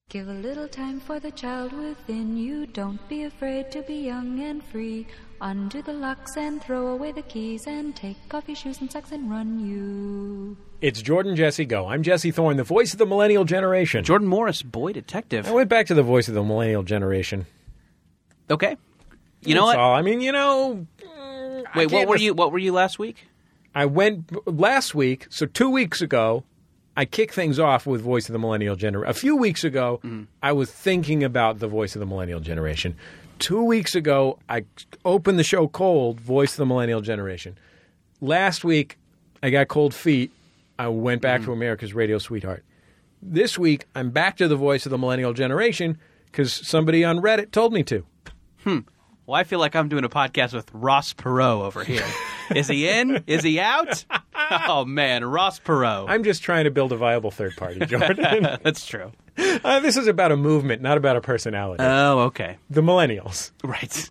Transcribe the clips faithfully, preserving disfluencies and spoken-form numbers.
Give a little time for the child within you. Don't be afraid to be young and free. Undo the locks and throw away the keys and take off your shoes and socks and run you. It's Jordan Jesse Go. I'm Jesse Thorne, the voice of the millennial generation. Jordan Morris, boy detective. I went back to the voice of the millennial generation. Okay. You That's know what? all. I mean, you know. mm, I Wait, what can't were mis- you? What were you last week? I went last week, so two weeks ago, I kicked things off with Voice of the Millennial Generation. A few weeks ago, mm. I was thinking about the Voice of the Millennial Generation. Two weeks ago, I opened the show cold, Voice of the Millennial Generation. Last week, I got cold feet. I went back mm. to America's Radio Sweetheart. This week, I'm back to the Voice of the Millennial Generation because somebody on Reddit told me to. Hmm. Well, I feel like I'm doing a podcast with Ross Perot over here. Is he in? Is he out? Oh, man, Ross Perot. I'm just trying to build a viable third party, Jordan. That's true. Uh, this is about a movement, not about a personality. Oh, okay. The millennials. Right.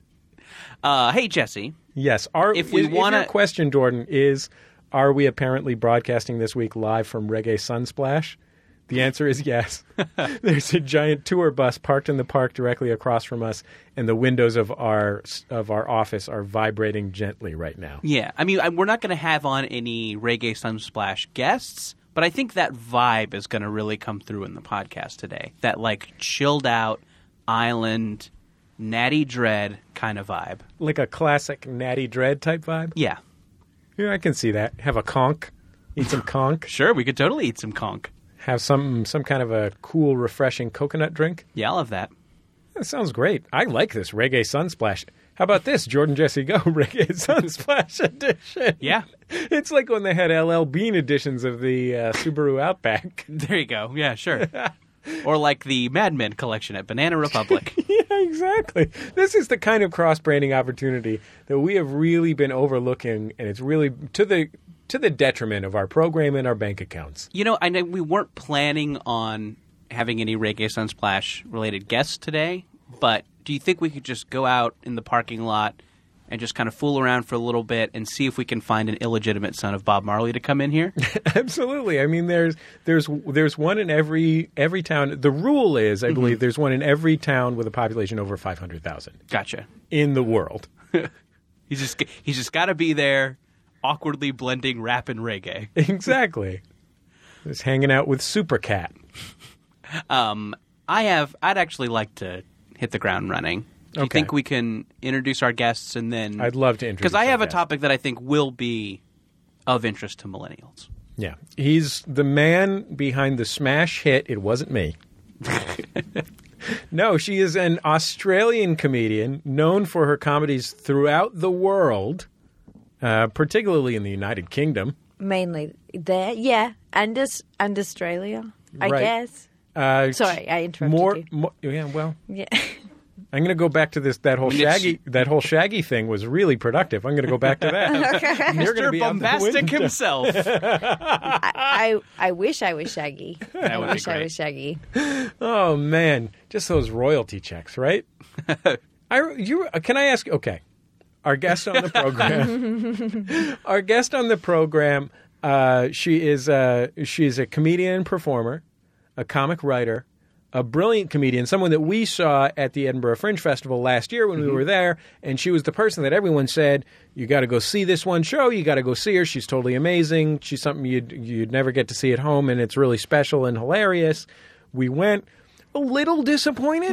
Uh, hey, Jesse. Yes. Are, if we is, want to... Your question, Jordan, is, are we apparently broadcasting this week live from Reggae Sunsplash? The answer is yes. There's a giant tour bus parked in the park directly across from us, and the windows of our of our office are vibrating gently right now. Yeah. I mean, I- we're not going to have on any Reggae Sunsplash guests, but I think that vibe is going to really come through in the podcast today. That, like, chilled-out, island, Natty Dread kind of vibe. Like a classic Natty Dread type vibe? Yeah. Yeah, I can see that. Have a conch. Eat some conch. Sure, we could totally eat some conch. Have some some kind of a cool, refreshing coconut drink. Yeah, I love that. That sounds great. I like this Reggae Sunsplash. How about this, Jordan Jesse Go Reggae Sunsplash edition? Yeah. It's like when they had L L Bean editions of the uh, Subaru Outback. There you go. Yeah, sure. Or like the Mad Men collection at Banana Republic. Yeah, exactly. This is the kind of cross-branding opportunity that we have really been overlooking, and it's really to the to the detriment of our program and our bank accounts. You know, I know we weren't planning on having any Reggae Sunsplash related guests today, but do you think we could just go out in the parking lot and just kind of fool around for a little bit and see if we can find an illegitimate son of Bob Marley to come in here? Absolutely. I mean, there's there's there's one in every every town. The rule is, I believe, mm-hmm. there's one in every town with a population over five hundred thousand. Gotcha. In the world. he's just he's just got to be there, awkwardly blending rap and reggae. Exactly. Just hanging out with Super Cat. Um, I have. I'd actually like to hit the ground running. Do you okay. think we can introduce our guests and then? I'd love to introduce. Because I have our a topic that I think will be of interest to millennials. Yeah, he's the man behind the smash hit. It wasn't me. No, she is an Australian comedian known for her comedies throughout the world, uh, particularly in the United Kingdom. Mainly there, yeah, and this and Australia, I Right. guess. Uh, Sorry, I interrupted more, you. more, yeah, well, Yeah. I'm going to go back to this. That whole I mean, it's- Shaggy, that whole Shaggy thing was really productive. I'm going to go back to that. You're gonna Mister be out the Bombastic window. himself. I, I I wish I was Shaggy. That I would be wish I great. was Shaggy. Oh man, just those royalty checks, right? I you can I ask? Okay, our guest on the program, our guest on the program, uh, she is uh, she is a comedian and performer, a comic writer, a brilliant comedian, someone that we saw at the Edinburgh Fringe Festival last year when mm-hmm. we were there, and she was the person that everyone said, you got to go see this one show, you got to go see her, she's totally amazing, she's something you'd, you'd never get to see at home, and it's really special and hilarious. We went a little disappointed,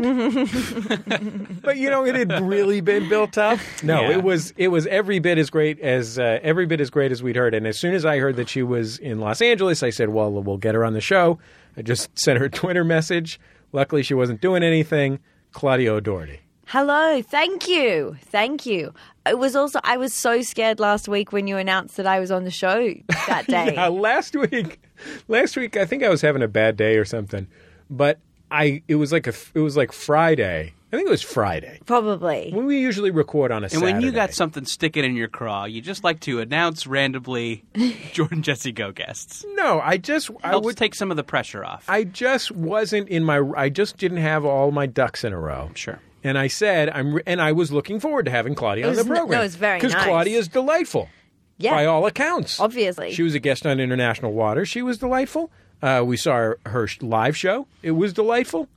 but you know, it had really been built up. No, Yeah. it was it was every bit as great as uh, every bit as great as we'd heard, and as soon as I heard that she was in Los Angeles, I said, well, we'll get her on the show. I just sent her a Twitter message. Luckily, she wasn't doing anything. Claudia O'Doherty. Hello, thank you, thank you. It was also I was so scared last week when you announced that I was on the show that day. Yeah, last week, last week I think I was having a bad day or something, but I it was like a it was like Friday. I think it was Friday. Probably. When we usually record on a And Saturday. when you got something sticking in your craw, you just like to announce randomly Jordan Jesse Go guests. No, I just I Helps would take some of the pressure off. I just wasn't in my I just didn't have all my ducks in a row. Sure. And I said I'm and I was looking forward to having Claudia It on was the n- program. no, it was very Because nice. Claudia is delightful. Yeah. By all accounts. Obviously. She was a guest on International Water. She was delightful. Uh, we saw her, her sh- live show. It was delightful.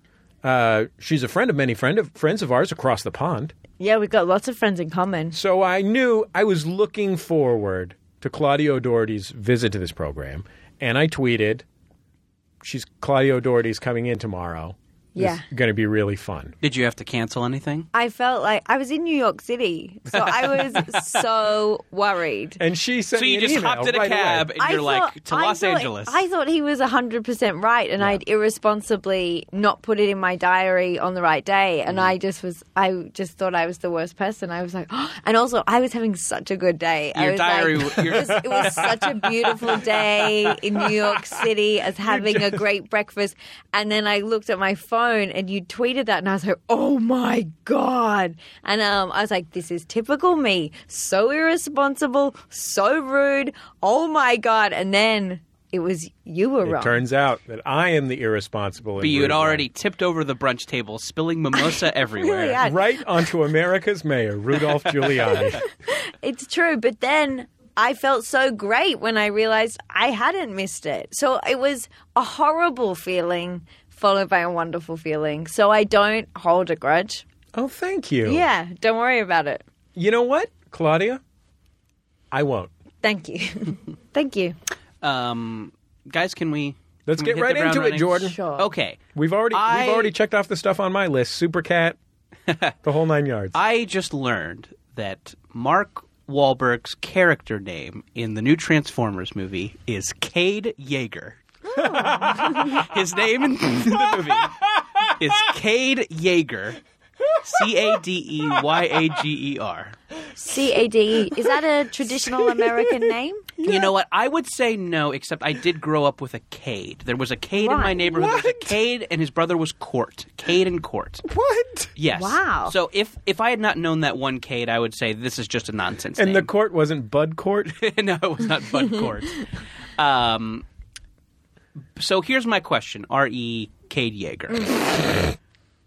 Uh, she's a friend of many friend of, friends of ours across the pond. Yeah, we've got lots of friends in common. So I knew I was looking forward to Claudia O'Doherty's visit to this program. And I tweeted, she's Claudia O'Doherty's coming in tomorrow. Yeah. It's going to be really fun. Did you have to cancel anything? I felt like I was in New York City, so I was so worried. And she sent So me you an just email hopped in a right cab away. and you're I like, thought- to I Los thought- Angeles. I thought he was one hundred percent right, and I'd irresponsibly not put it in my diary on the right day. And I just was, I just thought I was the worst person. I was like, oh. And also, I was having such a good day. I Your was diary- like, your- it, was, it was such a beautiful day in New York City as having a great breakfast. And then I looked at my phone, and you tweeted that, and I was like, oh my God. And um, I was like, this is typical me. So irresponsible, so rude. Oh my God. And then it was, you were It wrong. turns out that I am the irresponsible. But and you had rude one. already tipped over the brunch table, spilling mimosa everywhere. Really had. Right onto America's mayor, Rudolph Giuliani. It's true. But then I felt so great when I realized I hadn't missed it. So it was a horrible feeling followed by a wonderful feeling. So I don't hold a grudge. Oh, thank you. Yeah, don't worry about it. You know what, Claudia? I won't. Thank you. Thank you. Um, guys, can we? Let's can we get hit right the ground into it, running? Jordan. Sure. Okay. We've already I- we've already checked off the stuff on my list. Super Cat, the whole nine yards. I just learned that Mark Wahlberg's character name in the new Transformers movie is Cade Yeager. His name in the movie is Cade Yeager. C A D E Y A G E R. C A D E. Is that a traditional American name? You know what? I would say no, except I did grow up with a Cade. There was a Cade in my Right. neighborhood. There was What? a Cade, and his brother was Court. Cade and Court. What? Yes. Wow. So if if I had not known that one Cade, I would say this is just a nonsense And the name. court wasn't Bud Court. No, it was not Bud Court. Um, so here's my question. R E. Cade Yeager.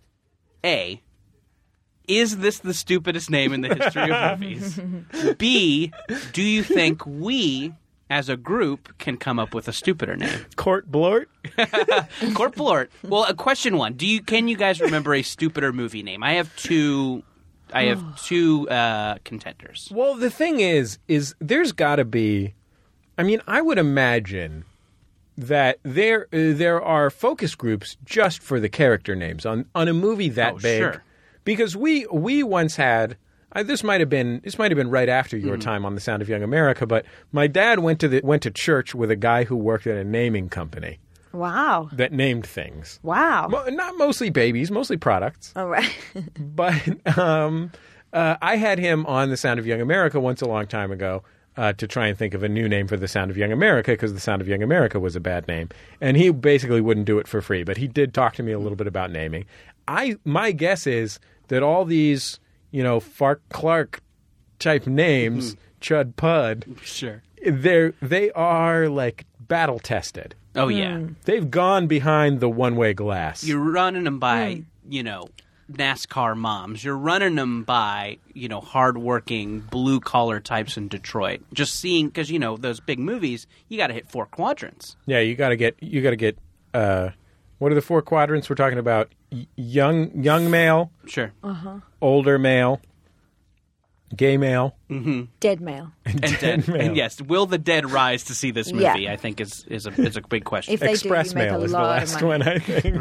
A. Is this the stupidest name in the history of movies? B. Do you think we, as a group, can come up with a stupider name? Court Blort. Court Blort. Well, uh, question one. Do you can you guys remember a stupider movie name? I have two. I have two uh, contenders. Well, the thing is, is there's got to be. I mean, I would imagine that there uh, there are focus groups just for the character names on on a movie that Oh, big. sure. Because we we once had. Uh, this might have been this might have been right after your time on The Sound of Young America, but my dad went to the went to church with a guy who worked at a naming company Wow. that named things. Wow. Mo- not mostly babies, mostly products. All right. But um, uh, I had him on The Sound of Young America once a long time ago uh, to try and think of a new name for The Sound of Young America because The Sound of Young America was a bad name. And he basically wouldn't do it for free, but he did talk to me a little bit about naming. I My guess is that all these, you know, Fark Clark type names, Chud Pud, Sure. they're, they are like battle tested. Oh yeah. They've gone behind the one-way glass. You're running them by, you know, NASCAR moms. You're running them by, you know, hardworking blue collar types in Detroit. Just seeing, because you know those big movies, you got to hit four quadrants. Yeah, you got to get you got to get. Uh, what are the four quadrants we're talking about? Y- young young male, Sure. older male, gay male, Dead male. And dead dead. male. And yes, will the dead rise to see this movie? Yeah. I think is is a is a big question. If they Express do, you make male a is the lot last of money. one, I think.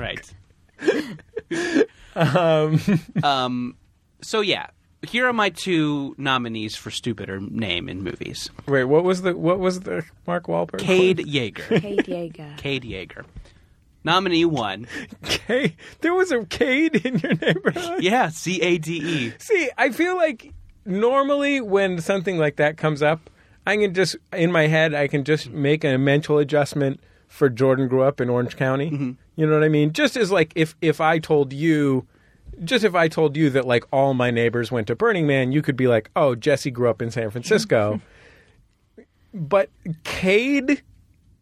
Right. um. So yeah, here are my two nominees for stupider name in movies. Wait, what was the what was the Mark Wahlberg? Cade Yeager. Cade Yeager. Cade Yeager. Nominee one. Cade. There was a Cade in your neighborhood. Yeah, C A D E. See, I feel like normally when something like that comes up, I can just in my head I can just make a mental adjustment for Jordan grew up in Orange County. Mm-hmm. You know what I mean? Just as like if if I told you, just if I told you that like all my neighbors went to Burning Man, you could be like, oh, Jesse grew up in San Francisco. But Cade,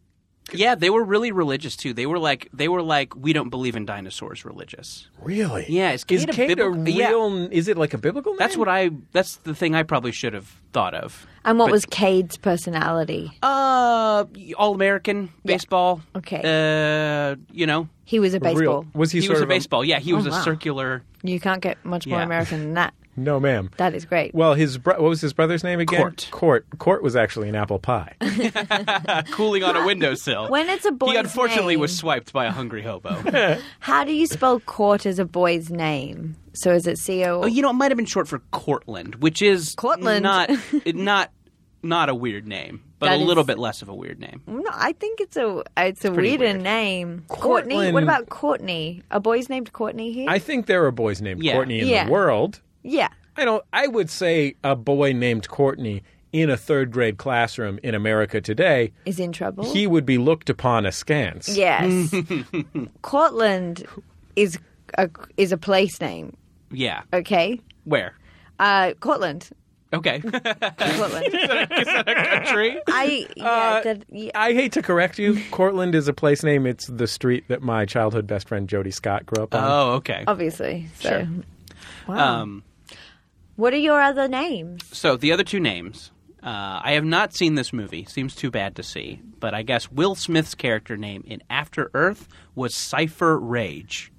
Yeah, they were really religious too. They were like they were like we don't believe in dinosaurs religious. Really? Yeah, is Is Cade a Cade a biblical- yeah. real? Is it like a biblical name? That's what I that's the thing I probably should have thought of. And what But- was Cade's personality? Uh all American baseball. Okay. Uh you know, He was a Real. baseball. Was he, he sort was a of baseball. Yeah, he was Oh, a wow. circular You can't get much more Yeah. American than that. No, ma'am. That is great. Well, his bro- what was his brother's name again? Court. Court. Court was actually an apple pie. cooling on a windowsill. When it's a boy's He unfortunately name, was swiped by a hungry hobo. how do you spell Court as a boy's name? So is it C O? Oh, you know, it might have been short for Cortland, which is Cortland. not it, not not a weird name, but That a little is- bit less of a weird name. No, I think it's a it's a pretty weirder weird. name. Courtney. Cortland- What about Courtney? A boy's named Courtney here? I think there are boys named Yeah. Courtney in Yeah. the world. yeah. I don't. I would say a boy named Courtney in a third grade classroom in America today, Is in trouble. he would be looked upon askance. yes. Cortland is a is a place name. Yeah. Okay. Where? Uh, Cortland. Okay. Cortland. Country? I yeah, Uh, that, yeah. I hate to correct you. Cortland is a place name. It's the street that my childhood best friend Jody Scott grew up on. Oh, okay. obviously. So. Sure. Wow. Um, What are your other names? so the other two names, uh, I have not seen this movie. Seems too bad to see, but I guess Will Smith's character name in After Earth was Cypher Rage.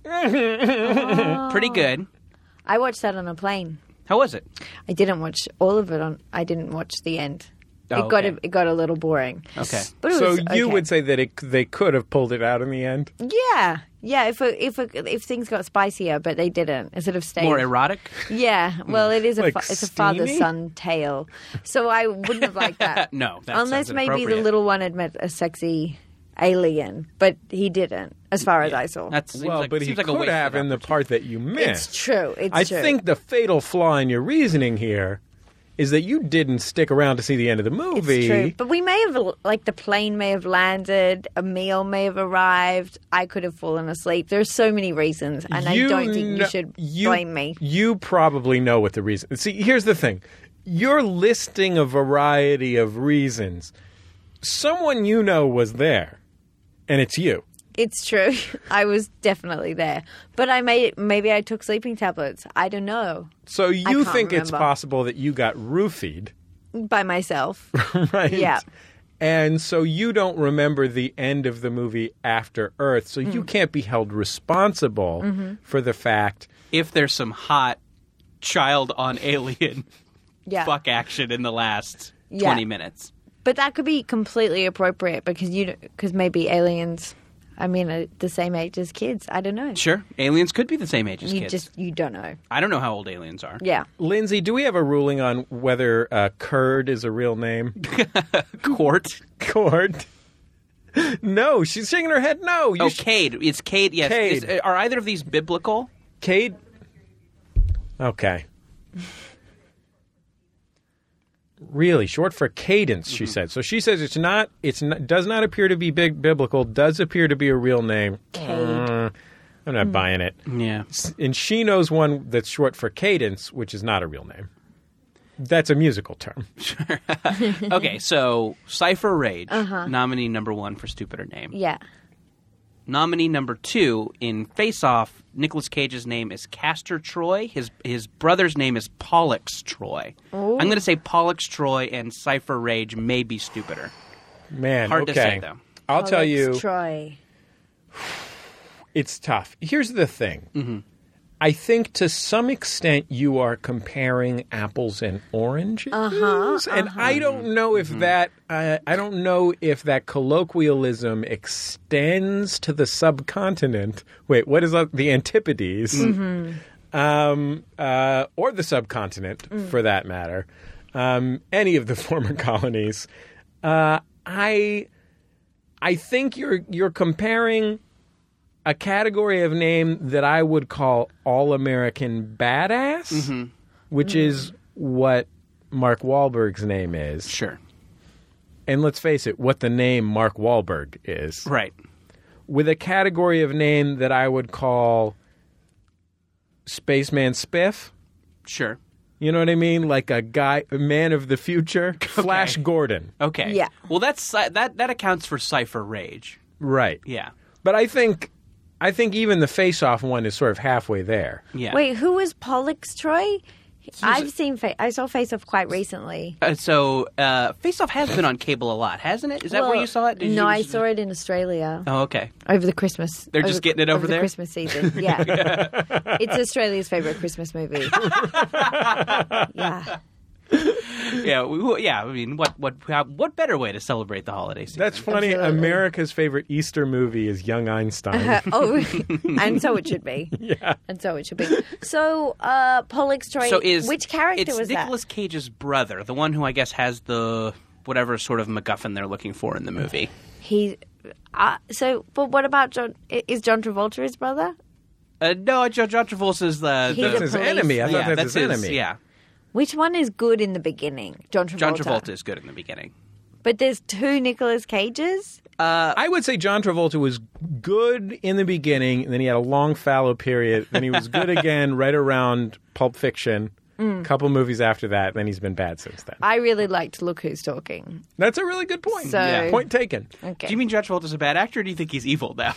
Pretty good. I watched that on a plane. How was it? I didn't watch all of it on. I didn't watch the end. Oh, it got okay. a, it got a little boring. Okay. But it so was you okay. would say that it, they could have pulled it out in the end? Yeah, yeah. If a, if a, if things got spicier, but they didn't. It sort of stayed More erotic? Yeah, well, it is a Like fa- it's a steamy? father son tale, so I wouldn't have liked that. No, that unless sounds maybe the inappropriate. little one had met a sexy alien, but he didn't, as far as I saw. That seems well, like, but he seems like a could wasted have in the opportunity. part that you missed. It's true. It's I true. think the fatal flaw in your reasoning here is that you didn't stick around to see the end of the movie. it's true. But we may have, like, the plane may have landed, a meal may have arrived. I could have fallen asleep. There's so many reasons, and You I don't think kno- you should you- blame me. You probably know what the reason. See, here's the thing: you're listing a variety of reasons. Someone you know was there, and it's you. It's true. I was definitely there, but I may maybe I took sleeping tablets. I don't know. So you can't think it's remember. possible that you got roofied, By myself. right? Yeah. And so you don't remember the end of the movie After Earth, so Mm. you can't be held responsible Mm-hmm. for the fact. If there's some hot child on alien Yeah. fuck action in the last Yeah. twenty minutes. But that could be completely appropriate because you because maybe aliens, I mean, are the same age as kids. I don't know. Sure, aliens could be the same age as You kids. just you don't know. I don't know how old aliens are. Yeah. Lindsay, do we have a ruling on whether uh, Curd is a real name? Court. Cord. No, she's shaking her head. No, you Oh, sh- Cade. It's Cade. Yes. Cade. Is- are either of these biblical? Cade. Okay. Really short for cadence, she said. So she says it's not. It's not, does not appear to be big biblical. Does appear to be a real name. Uh, I'm not buying it. Yeah. And she knows one that's short for cadence, which is not a real name. That's a musical term. Okay, so Cypher Rage, nominee number one for stupider name. Yeah. Nominee number two in Face Off, Nicolas Cage's name is Castor Troy. His his brother's name is Pollux Troy. I'm going to say Pollux Troy and Cypher Rage may be stupider. Man, Hard to okay. say, though. I'll tell Alex you, Troy. it's tough. Here's the thing. Mm-hmm. I think to some extent you are comparing apples and oranges, uh-huh, and uh-huh. I don't know if Mm-hmm. that that uh, I don't know if that colloquialism extends to the subcontinent. Wait, what is that? The Antipodes, Mm-hmm. um, uh, or the subcontinent, Mm. for that matter, um, any of the former colonies. Uh, I I think you're you're comparing a category of name that I would call all-American badass, Mm-hmm. which is what Mark Wahlberg's name is. Sure. And let's face it, what the name Mark Wahlberg is. Right. With a category of name that I would call Spaceman Spiff, Sure. You know what I mean? Like a guy, a man of the future, Flash Gordon. Okay. Yeah. Well, that's that that accounts for Cypher Rage. Right. Yeah. But I think, I think even the Face-Off one is sort of halfway there. Yeah. Wait, who was Pollux Troy? I've seen. Fa- I saw Face Off quite recently. Uh, so, uh, Face Off has been on cable a lot, hasn't it? Is that Well, where you saw it? Did no, you, I saw it in Australia Oh, okay. over the Christmas. They're over- just getting it over the there? Christmas season. Yeah, it's Australia's favorite Christmas movie. Yeah. Yeah, we, yeah. I mean, what what how, what better way to celebrate the holiday season? That's funny. Absolutely. America's favorite Easter movie is Young Einstein. Oh, and so it should be. Yeah. And so it should be. So, uh, Pollux Troy. so is which character it's was Nicolas Cage's brother, the one who I guess has the whatever sort of MacGuffin they're looking for in the movie. that? He. Uh, so, but what about John? Is John Travolta his brother? Uh, no, John, John Travolta's the, He's the That's his police- enemy. I thought yeah, that's, that's his enemy. Yeah, Which one is good in the beginning? John Travolta. John Travolta is good in the beginning. But there's two Nicolas Cages. I would say John Travolta was good in the beginning, and then he had a long fallow period. Then he was good again right around Pulp Fiction. A couple movies after that, then he's been bad since then. I really liked Look Who's Talking. That's a really good point. So- Yeah. Point taken. Okay. Do you mean John Travolta's a bad actor, or do you think he's evil now?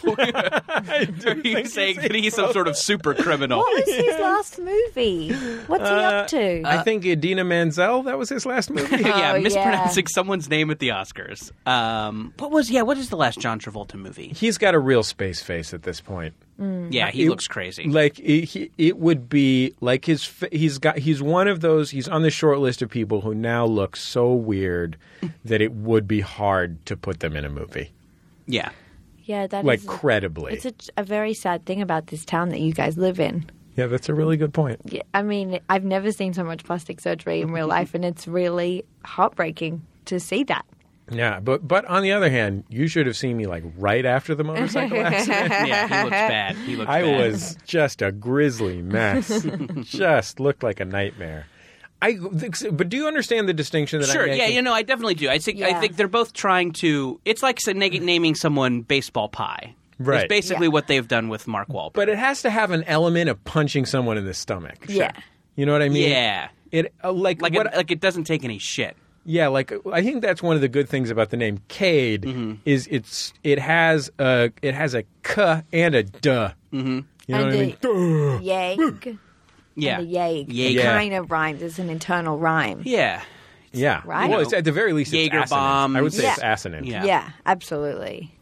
Are you saying that he's some sort of super criminal? What was his last movie? What's he up to? I think Idina Menzel, that was his last movie. yeah, Oh, mispronouncing someone's name at the Oscars. Um, what was yeah? What is the last John Travolta movie? He's got a real space face at this point. Yeah, he It- looks crazy. Like it, he, it would be like his. fa- He's got. He's one of those. He's on the short list of people who now look so weird that it would be hard to put them in a movie, yeah, yeah, that like is- credibly. It's a, a very sad thing about this town that you guys live in. Yeah, that's a really good point. Yeah, I mean, I've never seen so much plastic surgery in real life, and it's really heartbreaking to see that. Yeah, but but on the other hand, you should have seen me like right after the motorcycle accident. yeah, he looks bad. He looks I bad. was just a grisly mess. Just looked like a nightmare. I but do you understand the distinction that Sure, I'm making? yeah, you know, I definitely do. I think I Yeah. think they're both trying to. It's like say, na- naming someone baseball pie. Right. It's basically Yeah. what they've done with Mark Wahlberg. But it has to have an element of punching someone in the stomach. Yeah. You know what I mean? yeah, It uh, like like what? it, like it doesn't take any shit. yeah, like I think that's one of the good things about the name Cade is it's it has a it has a k and a duh. Mm-hmm. You know And what I mean? a- Yag. Yeah, And a yag. Yag. It Yeah. kind of rhymes. It's an internal rhyme. yeah, Yeah. Right. Well, it's, at the very least, it's Jaeger assonant. bombs. I would say Yeah. it's assonant. Yeah. Yeah, absolutely.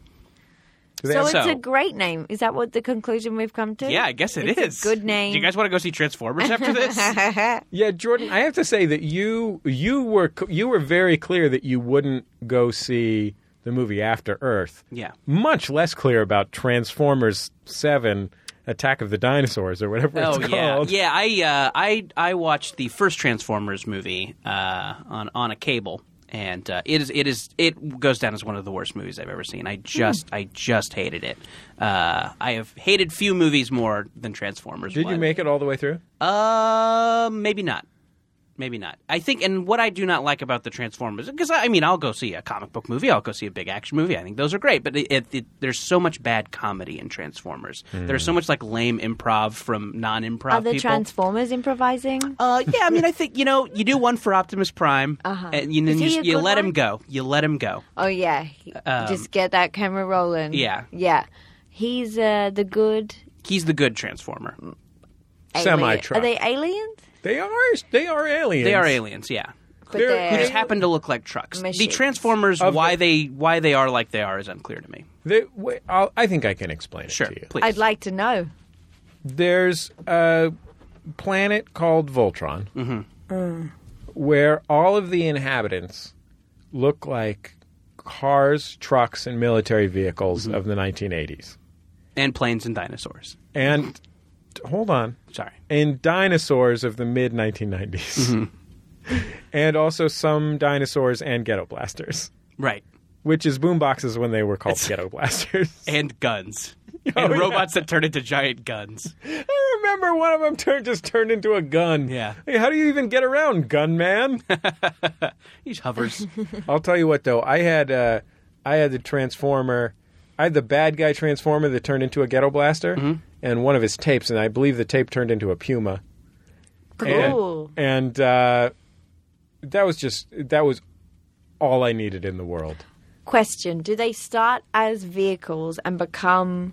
They So have- it's So- a great name. Is that what the conclusion we've come to? yeah. I guess it is It's a good name. Do you guys want to go see Transformers after this? Yeah, Jordan, I have to say that you you were you were very clear that you wouldn't go see the movie After Earth. Yeah. Much less clear about Transformers seven Attack of the Dinosaurs or whatever it's Oh yeah, called. yeah. I uh, I I watched the first Transformers movie uh, on on a cable, and uh, it is it is it goes down as one of the worst movies I've ever seen. I just I just hated it. Uh, I have hated few movies more than Transformers. Did you one. make it all the way through? Uh, maybe not. Maybe not. I think, and what I do not like about the Transformers, because I mean, I'll go see a comic book movie, I'll go see a big action movie. I think those are great, but it, it, it, there's so much bad comedy in Transformers. There's so much like lame improv from non-improv Are the people. Transformers improvising? uh, yeah, I mean, I think you know, you do one for Optimus Prime, Uh-huh. and you, Is you, he just- a you good let him one? go. You let him go. Oh yeah, Um, just get that camera rolling. Yeah. yeah. He's uh, the good. He's the good Transformer. Alien. Semi-truck. Are they aliens? They are they are aliens. They are aliens, yeah. But They're- they're, Who just happen to look like trucks. The Machines. Transformers, Of why the- they why they are like they are, is unclear to me. They, wait, I'll, I think I can explain it Sure, to you. please. I'd like to know. There's a planet called Voltron where all of the inhabitants look like cars, trucks, and military vehicles of the nineteen eighties. And planes and dinosaurs. And hold on. Sorry. And dinosaurs of the mid nineteen nineties. And also some dinosaurs and ghetto blasters, Right. which is boomboxes when they were called ghetto blasters. And guns. Oh, and yeah. robots that turn into giant guns. I remember one of them turned just turned into a gun. Yeah. Hey, how do you even get around, gun man? He hovers. I'll tell you what, though. I had uh, I had the Transformer. I had the bad guy Transformer that turned into a ghetto blaster, and one of his tapes, and I believe the tape turned into a Puma. Cool. And, and uh, that was just, that was all I needed in the world. Question: do they start as vehicles and become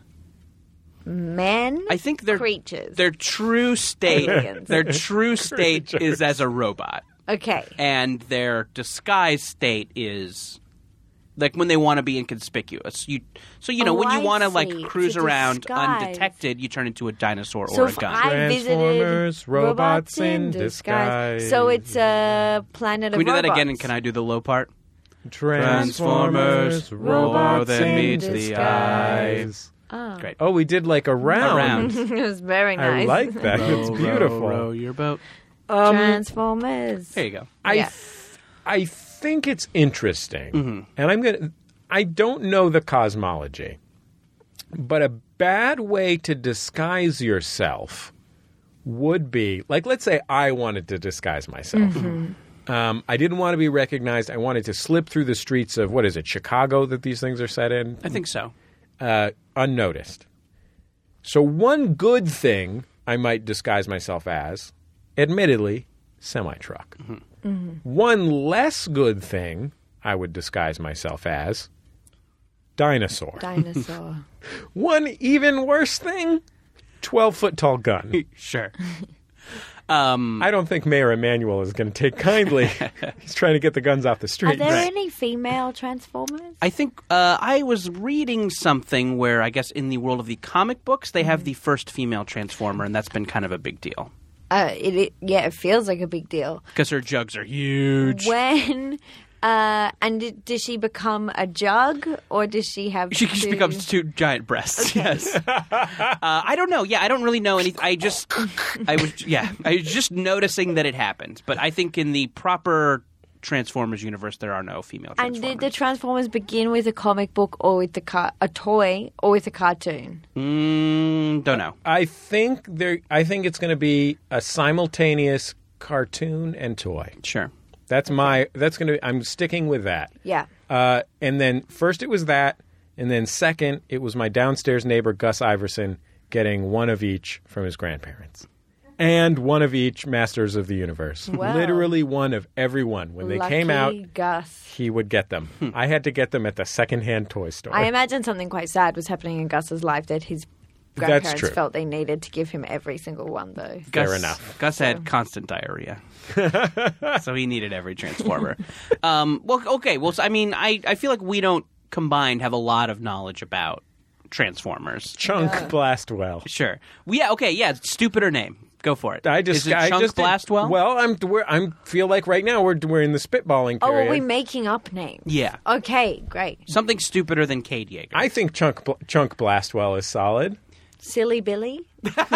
men? I think their creatures. Their true state, Aliens. their true state Creatures. is as a robot, Okay. and their disguised state is like when they want to be inconspicuous. You, so you know Oh, when you I want to like see. cruise To around disguise. undetected, you turn into a dinosaur So or a if gun. I visited Transformers, robots in disguise. So it's a planet Can we of do robots. that again? And can I do the low part? Transformers, robots that in meets the disguise. Oh. Great. Oh, we did like a round. round. It was very I nice. like that. It's Row, beautiful. Row, row your boat. Transformers. There you go. I, Yeah. th- I think it's interesting, Mm-hmm. and I'm gonna. I don't know the cosmology, but a bad way to disguise yourself would be like, let's say I wanted to disguise myself. Mm-hmm. Um, I didn't want to be recognized. I wanted to slip through the streets of what is it, Chicago, that these things are set in, I think so. uh, unnoticed. So one good thing I might disguise myself as, admittedly, semi-truck. One less good thing I would disguise myself as, dinosaur. Dinosaur. One even worse thing, twelve-foot tall gun. Sure. Um, I don't think Mayor Emanuel is going to take kindly. He's trying to get the guns off the Are street. there any female Transformers? I think uh, I was reading something where I guess in the world of the comic books they have the first female Transformer, and that's been kind of a big deal Uh, it, it yeah, it feels like a big deal. because her jugs are huge. When uh, and d- does she become a jug or does she have? She just two- becomes two giant breasts. Yes. uh, I don't know. Yeah, I don't really know anything. I just, I was, yeah, I was just noticing that it happened. But I think in the proper Transformers universe, there are no female And Transformers. did the Transformers begin with a comic book or with the car- a toy or with a cartoon? Mm, don't know. I think there. I think it's going to be a simultaneous cartoon and toy. Sure. That's my. That's going to. I'm sticking with that. Yeah. Uh, and then first it was that, and then second it was my downstairs neighbor Gus Iverson getting one of each from his grandparents, and one of each Masters of the Universe. Wow. Literally one of every one. When they Lucky came out, Gus. he would get them. I had to get them at the secondhand toy store. I imagine something quite sad was happening in Gus's life that his That's grandparents true. felt they needed to give him every single one, though. Fair Gus, enough. Gus had constant diarrhea, so he needed every Transformer. um, well, okay. Well, so, I mean, I, I feel like we don't combined have a lot of knowledge about Transformers. Chunk Blastwell. Sure. Well, yeah. Okay. Yeah. Stupider name. Go for it. I just, Is it I Chunk just did- Blastwell? Well, I'm, we're, I'm feel like right now we're we're in the spitballing Oh, period. are we making up names? Yeah. Okay, great. Something stupider than Cade Yeager. I think Chunk Bl- Chunk Blastwell is solid. Silly Billy?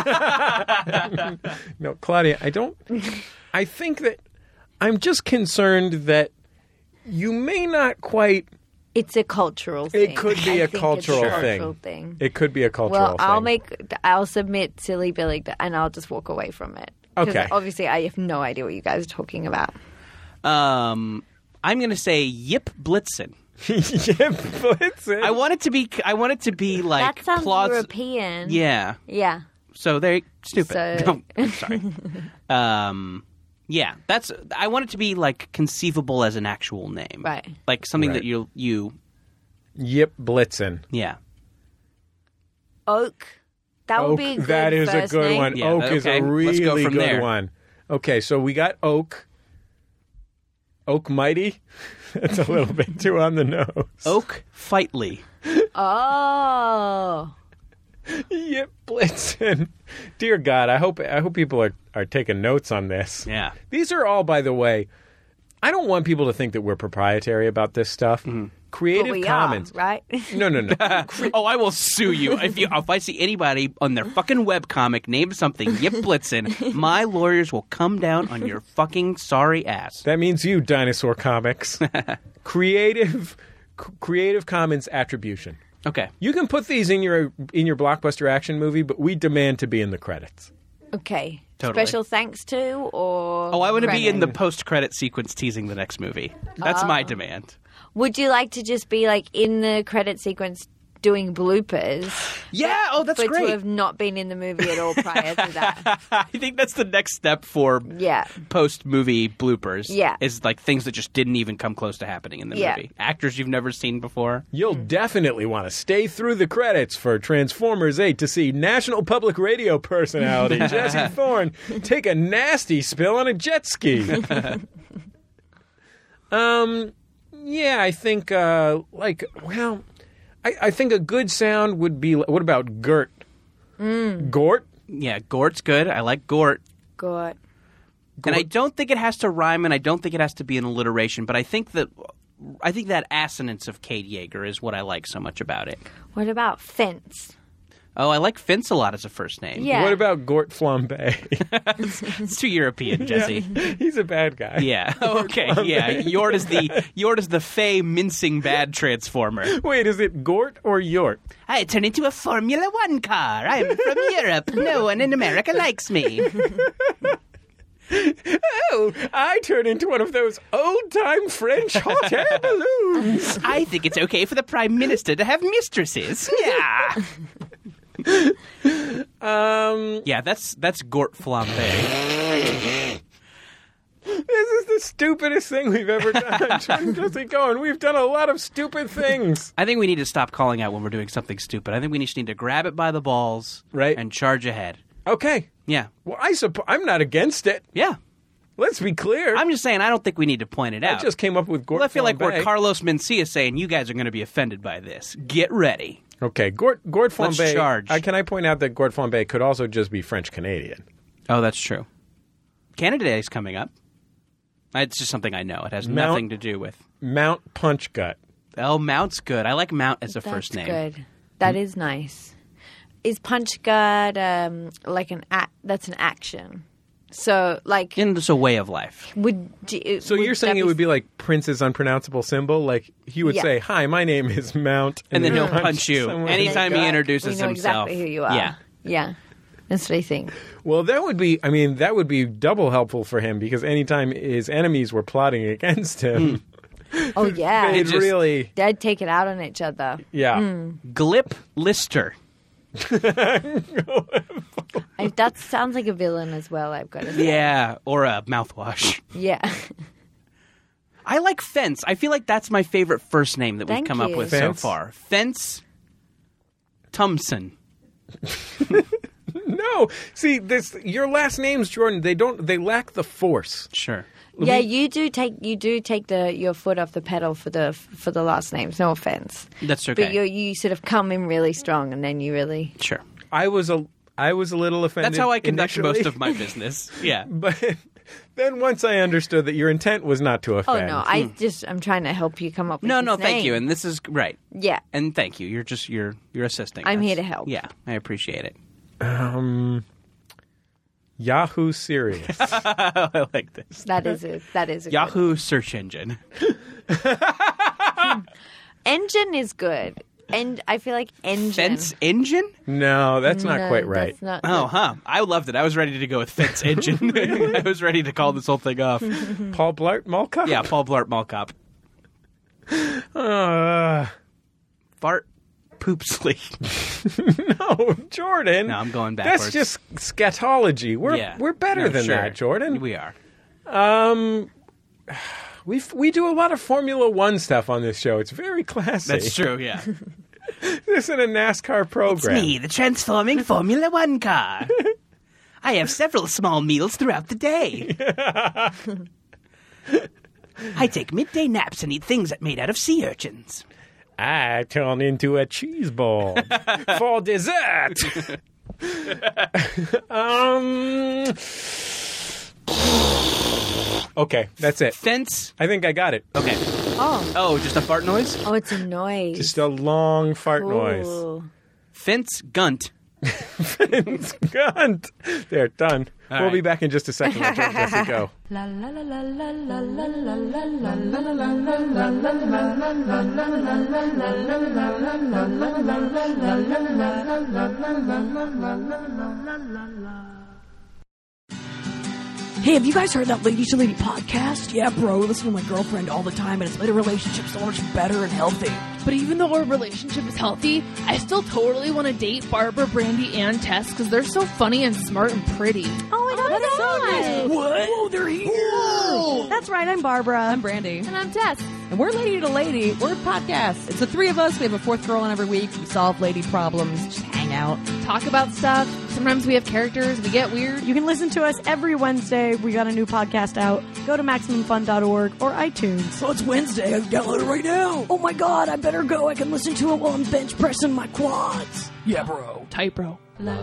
No, Claudia, I don't. I think that I'm just concerned that you may not quite. It's a cultural thing. It could be I a think cultural it's a thing. cultural thing. It could be a cultural Well, I'll thing. make, I'll submit Silly Billy and I'll just walk away from it. 'Cause Okay. Obviously, I have no idea what you guys are talking about. Um, I'm going to say Yip Blitzen. yeah, Blitzen. I want it to be. I want it to be like that sounds plaus- European. Yeah. Yeah. So they're stupid. So- No, I'm sorry. um, yeah, that's. I want it to be like conceivable as an actual name, Right. Like something Right. that you you. Yip Blitzen. Yeah. Oak. That would Oak. be a good that is a first good name. one. Yeah, Oak that- is okay, a let's really go from good there. one. Okay, so we got Oak. Oak Mighty. That's a little bit too on the nose. Oak Fightly. Oh. Yip Blitzen. Dear God, I hope I hope people are, are taking notes on this. Yeah. These are all, by the way, I don't want people to think that we're proprietary about this stuff. Mm-hmm. But Creative we Commons. are, right? No, no, no. Oh, I will sue you if you if I see anybody on their fucking webcomic name something Yip Blitzen. My lawyers will come down on your fucking sorry ass. That means you, Dinosaur Comics. Creative C- Creative Commons attribution. Okay. You can put these in your in your blockbuster action movie, but we demand to be in the credits. Okay. Totally. Special thanks to or Oh, I want to be in the credit? post-credit sequence teasing the next movie. That's my demand. Would you like to just be like in the credit sequence doing bloopers. Yeah, oh, that's but great. to have not been in the movie at all prior to that. I think that's the next step for Yeah. post-movie bloopers. Yeah. Is like things that just didn't even come close to happening in the Yeah. movie. Actors you've never seen before. You'll definitely want to stay through the credits for Transformers eight to see National Public Radio personality Jesse Thorne take a nasty spill on a jet ski. um, yeah, I think, uh, like, well, I, I think a good sound would be, what about Gert? Mm. Gort? Yeah, Gort's good. I like Gort. God. And I don't think it has to rhyme, and I don't think it has to be an alliteration, but I think that I think that assonance of Kate Yeager is what I like so much about it. What about Fence? Oh, I like Vince a lot as a first name. Yeah. What about Gort Flambe? It's too European, Jesse. Yeah, he's a bad guy. Yeah. Oh, okay. Yeah. Yort is the Yort is the fey mincing bad transformer. Wait, is it Gort or Yort? I turn into a Formula One car. I'm from Europe. No one in America likes me. Oh, I turn into one of those old-time French hot air balloons. I think it's okay for the Prime Minister to have mistresses. Yeah. Um, Yeah, that's that's Gort Flambe. This is the stupidest thing we've ever done. Jordan Jesse Cohen, we've done a lot of stupid things. I think we need to stop calling out when we're doing something stupid. I think we just need to grab it by the balls Right. and charge ahead. Okay. Yeah. Well, I suppo- I'm not against it. Yeah. Let's be clear. I'm just saying I don't think we need to point it I out. just came up with Gort well, I feel like Flambe. we're Carlos Mencia saying you guys are going to be offended by this. Get ready. Okay, Gort, Gort Let's Flambe. charge. Uh, can I point out that Gort Flambe could also just be French-Canadian? Oh, that's true. Canada Day is coming up. It's just something I know. It has Mount- nothing to do with... Mount Punchgut. Oh, Mount's good. I like Mount as a That's first name. good. That is nice. Is Punch Guard um, like an act? That's an action. So, like, And it's a way of life. would do, So would you're saying that it would be like Prince's unpronounceable symbol? Like he would Yeah. say, "Hi, my name is Mount," And then he'll punch punch you someone in anytime the he gut. introduces we know himself. exactly who you are. Yeah. Yeah. That's what I think. Well, that would be. I mean, that would be double helpful for him because anytime his enemies were plotting against him, Oh, yeah. they'd just- really, They'd take it out on each other. yeah. Glip Lister. I, that sounds like a villain as well, I've got to say. Yeah, or a mouthwash. Yeah. I like Fence. I feel like that's my favorite first name that we've Thank come up you. with Fence? so far. Fence Thompson. No, see this. Your last names, Jordan. They don't. They lack the force. Sure. Yeah, you do take you do take the your foot off the pedal for the for the last names. No offense, That's okay. but you you sort of come in really strong, and then you really Sure. I was a. I was a little offended. That's how I conduct initially, most of my business. Yeah. But then once I understood that your intent was not to oh offend. no, I just I'm trying to help you come up with No, this no, thank name. you. And this is right. yeah, And thank you. You're just you're you're assisting. I'm us. here to help. Yeah, I appreciate it. Um, Yahoo Serious. I like this. that is a that is a good- Yahoo search engine. engine is good, and I feel like engine. Fence engine? No, that's not No, quite right. That's not, Oh, huh. I loved it. I was ready to go with fence engine. I was ready to call this whole thing off. Paul Blart Mall Cop? Yeah, Paul Blart Mall Cop. Uh, Fart poop sleep. no, Jordan. No, I'm going backwards. That's just scatology. We're Yeah. we're better No, than sure. that, Jordan. We are. Um, we we do a lot of Formula One stuff on this show. It's very classy. That's true, yeah. This is a NASCAR program. Me, the transforming Formula One car. I have several small meals throughout the day. I take midday naps and eat things that made out of sea urchins. I turn into a cheese ball for dessert. um. Okay, that's it. Fence. I think I got it. Okay. Oh, Oh, just a fart noise? oh, it's a noise. Just a long fart noise. Ooh. Fence gunt. Gunt. There, done. All we'll right. be back in just a second. Let Jesse go. La la la la la la la la la la la la la la. Hey, have you guys heard that Lady to Lady podcast? Yeah, bro, listen to my girlfriend all the time, and it's made a relationship so much better and healthy. But even though our relationship is healthy, I still totally want to date Barbara, Brandy, and Tess because they're so funny and smart and pretty. Oh my god, that's so nice. What? Whoa, they're here! Whoa. That's right, I'm Barbara. I'm Brandy. And I'm Tess. And we're Lady to Lady. We're a podcast. It's the three of us. We have a fourth girl on every week. We solve lady problems. Just hang out. Talk about stuff. Sometimes we have characters. We get weird. You can listen to us every Wednesday. We got a new podcast out. Go to Maximum Fun dot org or iTunes. Oh, it's Wednesday. I can download it right now. Oh my god, I better go. I can listen to it while I'm bench pressing my quads. Yeah, bro. Tight, bro.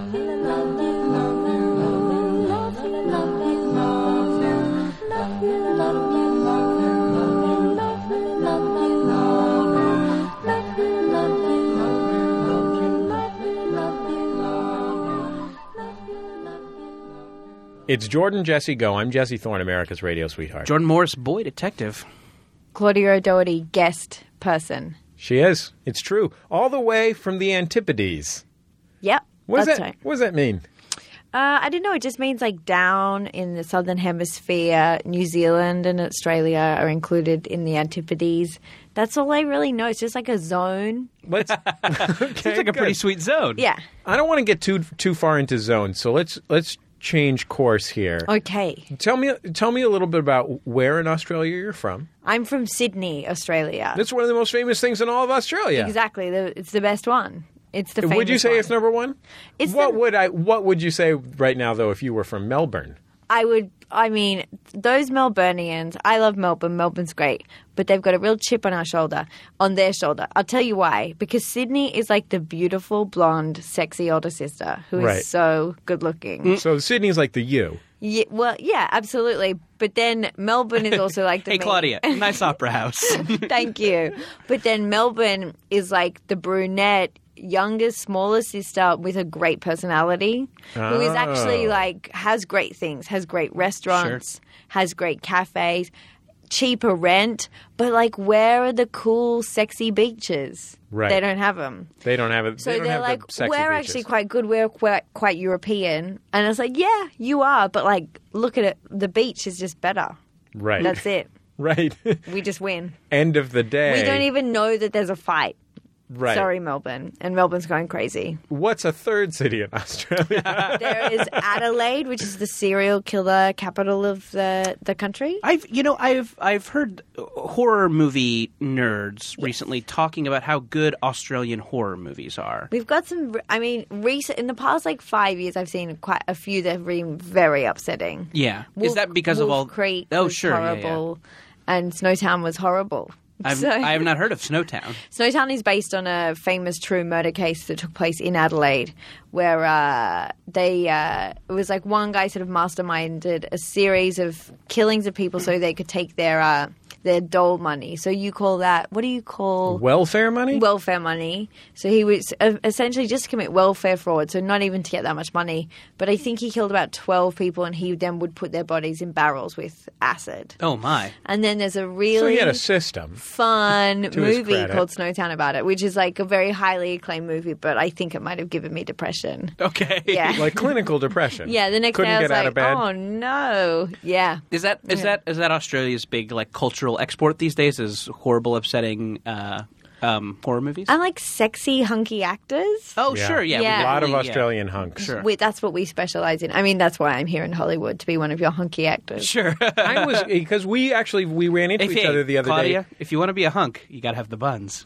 It's Jordan Jesse Go. I'm Jesse Thorne, America's radio sweetheart. Jordan Morris, boy detective. Claudia O'Doherty, guest person. She is. It's true. All the way from the Antipodes. Yep. What does that's that? right. What does that mean? Uh, I don't know. It just means like down in the southern hemisphere. New Zealand and Australia are included in the Antipodes. That's all I really know. It's just like a zone. Let's. Okay, Seems like a pretty good. sweet zone. Yeah. I don't want to get too too far into zones, so let's let's change course here. Okay. Tell me tell me a little bit about where in Australia you're from. I'm from Sydney, Australia. That's one of the most famous things in all of Australia. Exactly. The, it's the best one. It's the famous Would you say one. it's number one? It's what the- would I? What would you say right now, though, if you were from Melbourne? I would, I mean, those Melburnians, I love Melbourne. Melbourne's great. But they've got a real chip on our shoulder, on their shoulder. I'll tell you why. Because Sydney is like the beautiful, blonde, sexy older sister who is Right. so good looking. So Sydney's like the you. Yeah, well, yeah, absolutely. But then Melbourne is also like the Hey, me. Claudia, nice opera house. Thank you. But then Melbourne is like the brunette, younger, smaller sister with a great personality who is actually Oh. like has great things, has great restaurants, has great cafes, cheaper rent. But like, where are the cool, sexy beaches? Right. They don't have them. They don't have it. So they don't they're have like, the sexy we're beaches. actually quite good. We're quite, quite European. And I was like, yeah, you are. But like, look at it. The beach is just better. right. That's it. Right. We just win. End of the day. We don't even know that there's a fight. Right. Sorry, Melbourne. And Melbourne's going crazy. What's a third city in Australia? There is Adelaide, which is the serial killer capital of the, the country. I've you know I've I've heard horror movie nerds recently talking about how good Australian horror movies are. We've got some, I mean, recent in the past like five years, I've seen quite a few that have been very upsetting. Yeah, Wolf, is that because Wolf of all? Creek oh, was sure, yeah, yeah. horrible, and Snowtown was horrible. I've, So- I have not heard of Snowtown. Snowtown is based on a famous true murder case that took place in Adelaide, where uh, they uh, it was like one guy sort of masterminded a series of killings of people so they could take their uh, their dole money. So you call that, what do you call Welfare money? welfare money? So he was uh, essentially just to commit welfare fraud, so not even to get that much money. But I think he killed about twelve people, and he then would put their bodies in barrels with acid. Oh my! And then there's a so really he had a system. fun his movie credit. called Snowtown about it, which is like a very highly acclaimed movie, but I think it might have given me depression. Okay, Yeah. Like clinical depression. Yeah, the next Couldn't day I get was out like, of bed. oh no. Yeah. Is that is that is that Australia's big like cultural export these days? Is horrible, upsetting uh, um, horror movies? I like sexy, hunky actors. oh, Yeah. sure, yeah, Yeah. we A lot of definitely- yeah. Australian hunks. Sure. We, that's what we specialize in. I mean, that's why I'm here in Hollywood, to be one of your hunky actors. Sure. I was because we actually we ran into If, each hey, other the other Claudia, day. if you want to be a hunk, you got to have the buns.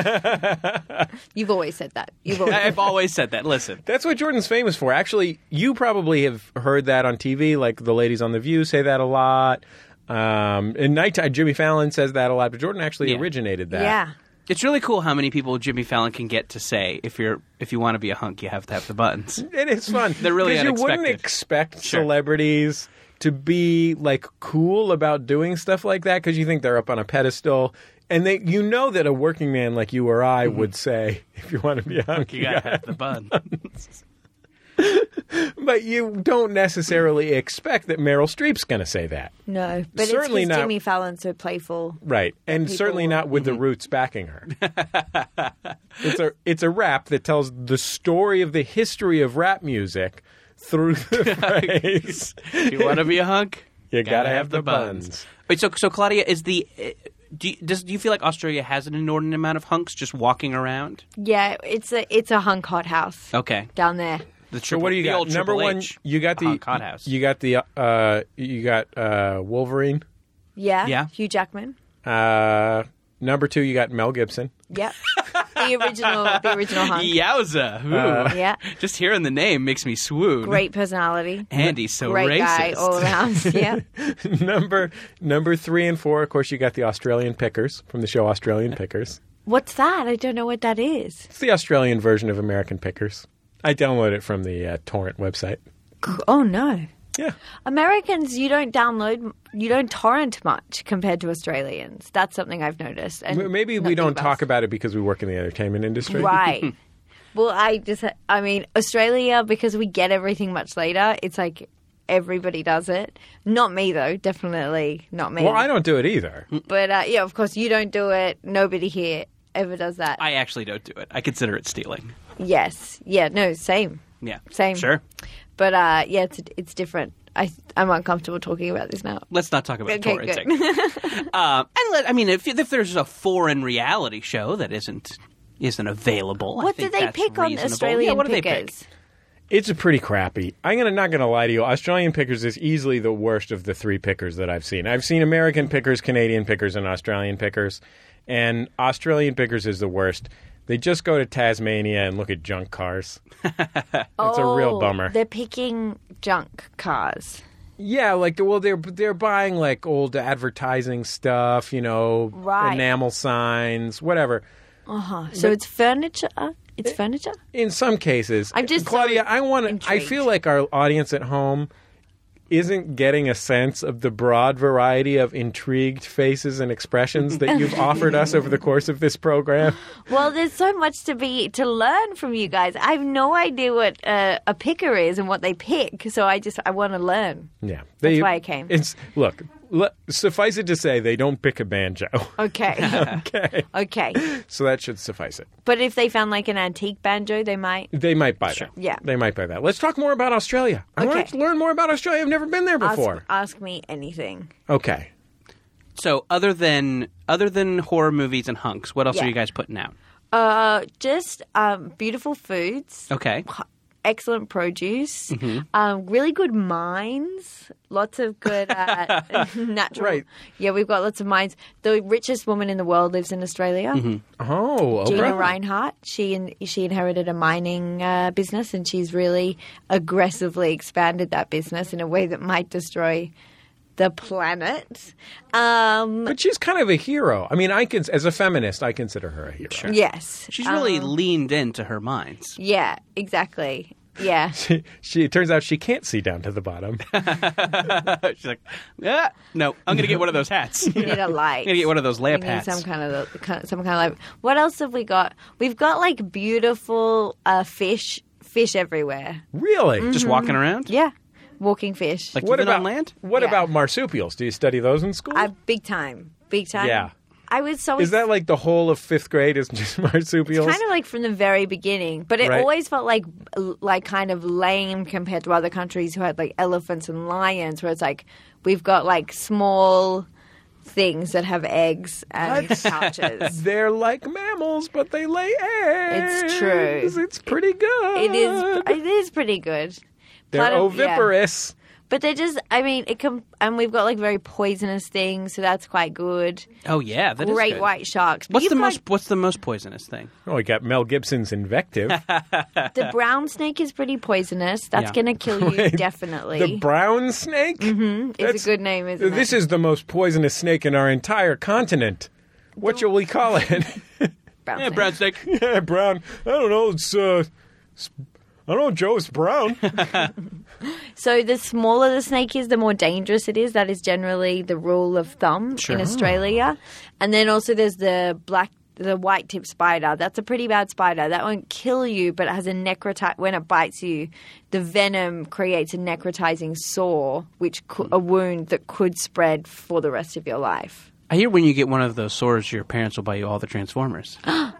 You've always said that. You've always I've always said that. Listen, That's what Jordan's famous for. Actually, you probably have heard that on T V. Like the ladies on The View say that a lot. Um, in nighttime, Jimmy Fallon says that a lot. But Jordan actually Yeah. originated that. Yeah. it's really cool how many people Jimmy Fallon can get to say if you're if you want to be a hunk, you have to have the buttons. It is fun. They're really 'Cause you wouldn't unexpected. expect Sure. celebrities to be like cool about doing stuff like that because you think they're up on a pedestal. And they, you know that a working man like you or I would say, if you want to be a hunk, You got to have the buns. But you don't necessarily expect that Meryl Streep's going to say that. No, but Certainly it's not- because Jimmy Fallon's so playful. Right. And people- certainly not with the Roots backing her. It's a it's a rap that tells the story of the history of rap music through the phrase, you want to be a hunk? you got to have the buns. Wait, so so Claudia, is the Do you, does do you feel like Australia has an inordinate amount of hunks just walking around? Yeah, it's a it's a hunk hot house Okay. down there. The So triple, what do you the got? old Number Triple one, H, you got the hunk hot house. you got the uh, you got uh, Wolverine. Yeah, Yeah. Hugh Jackman. Uh, number two, you got Mel Gibson. Yep, the original, the original hunk. Yowza! Ooh. Uh, Yeah, Just hearing the name makes me swoon. great personality. Andy's so Great racist. guy all around. Yeah. number number three and four, of course, you got the Australian Pickers from the show Australian Pickers. What's that? I don't know what that is. It's the Australian version of American Pickers. I downloaded it from the uh, torrent website. Oh no. Yeah. Americans, you don't download, you don't torrent much compared to Australians. That's something I've noticed. And M- Maybe we nothing don't about- talk about it because we work in the entertainment industry. Right. Well, I just, I mean, Australia, because we get everything much later, it's like everybody does it. Not me, though. Definitely not me. Well, I don't do it either. But uh, yeah, of course, you don't do it. Nobody here ever does that. I actually don't do it. I consider it stealing. Yes. Yeah, no, same. Yeah. Same. Sure. But uh, yeah, it's it's different. I, I'm uncomfortable talking about this now. Let's not talk about Okay, torrenting. good. um, and let, I mean, if, if there's a foreign reality show that isn't isn't available, I What think did they that's pick on reasonable. Australian yeah, what do they pick? pickers? It's a pretty crappy. I'm gonna not gonna lie to you. Australian Pickers is easily the worst of the three pickers that I've seen. I've seen American Pickers, Canadian Pickers, and Australian Pickers, and Australian Pickers is the worst. They just go to Tasmania and look at junk cars. It's a real Oh, bummer. They're picking junk cars. Yeah, like well, they're they're buying like old advertising stuff, you know, Right. enamel signs, whatever. Uh-huh. So it's furniture? It's furniture? In some cases, I'm just so Claudia. I want to. I intrigued. feel like our audience at home isn't getting a sense of the broad variety of intrigued faces and expressions that you've offered us over the course of this program. Well, there's so much to be to learn from you guys. I have no idea what uh, a picker is and what they pick, so I just I want to learn. Yeah, That's why I came. It's look. Le, suffice it to say, they don't pick a banjo. Okay. Okay, Okay. so that should suffice it. But if they found like an antique banjo, they might. They might buy that. Yeah. They might buy that. Let's talk more about Australia. I want Okay. to learn more about Australia. I've never been there Ask, before. ask me anything. Okay. So other than other than horror movies and hunks, what else Yeah. are you guys putting out? Uh, just um, beautiful foods. Okay. Excellent produce, Mm-hmm. um, really good mines, lots of good uh, natural. Right. Yeah, we've got lots of mines. The richest woman in the world lives in Australia, Oh, Gina Oprah. Reinhardt. She in, she inherited a mining uh, business, and she's really aggressively expanded that business in a way that might destroy the planet. Um, But she's kind of a hero. I mean, I can, as a feminist, I consider her a hero. yes, She's really Um, leaned into her minds. yeah, exactly. Yeah. She, she it turns out she can't see down to the bottom. She's like, ah, no, I'm going to get one of those hats. You need a light. I'm going to get one of those We lamp need hats. some kind of some kind of like. What else have we got? We've got like beautiful uh, fish, fish everywhere. Really? Just walking around? Yeah, walking fish. Like What even about on land? What Yeah. about marsupials? Do you study those in school? uh, big time, big time. Yeah. I was so. Is that like the whole of fifth grade is just marsupials? kind of like from the very beginning, but it Right. always felt like like kind of lame compared to other countries who had like elephants and lions, where it's like we've got like small things that have eggs and pouches. They're like mammals, but they lay eggs. It's true. It's pretty good. It is. It is pretty good. They're Part of- yeah. oviparous. But they're just, I mean, it com- and we've got like very poisonous things, so that's quite good. Oh yeah, that is Great good. white sharks. But What's you've the got most What's the most poisonous thing? Oh, we got Mel Gibson's invective. The brown snake is pretty poisonous. That's Yeah. going to kill you, Wait, definitely. the brown snake? Mm-hmm. it's a good name, isn't This it? is the most poisonous snake in our entire continent. What shall we call it? brown Yeah, snake. brown steak. yeah, brown. I don't know. It's uh, it's- I don't know, Joe. It's brown. So the smaller the snake is, the more dangerous it is. That is generally the rule of thumb in Australia. And then also there's the black, the white-tip spider. That's a pretty bad spider. That won't kill you, but it has a necrotize. When it bites you, the venom creates a necrotizing sore, which cou- a wound that could spread for the rest of your life. I hear when you get one of those sores, your parents will buy you all the Transformers.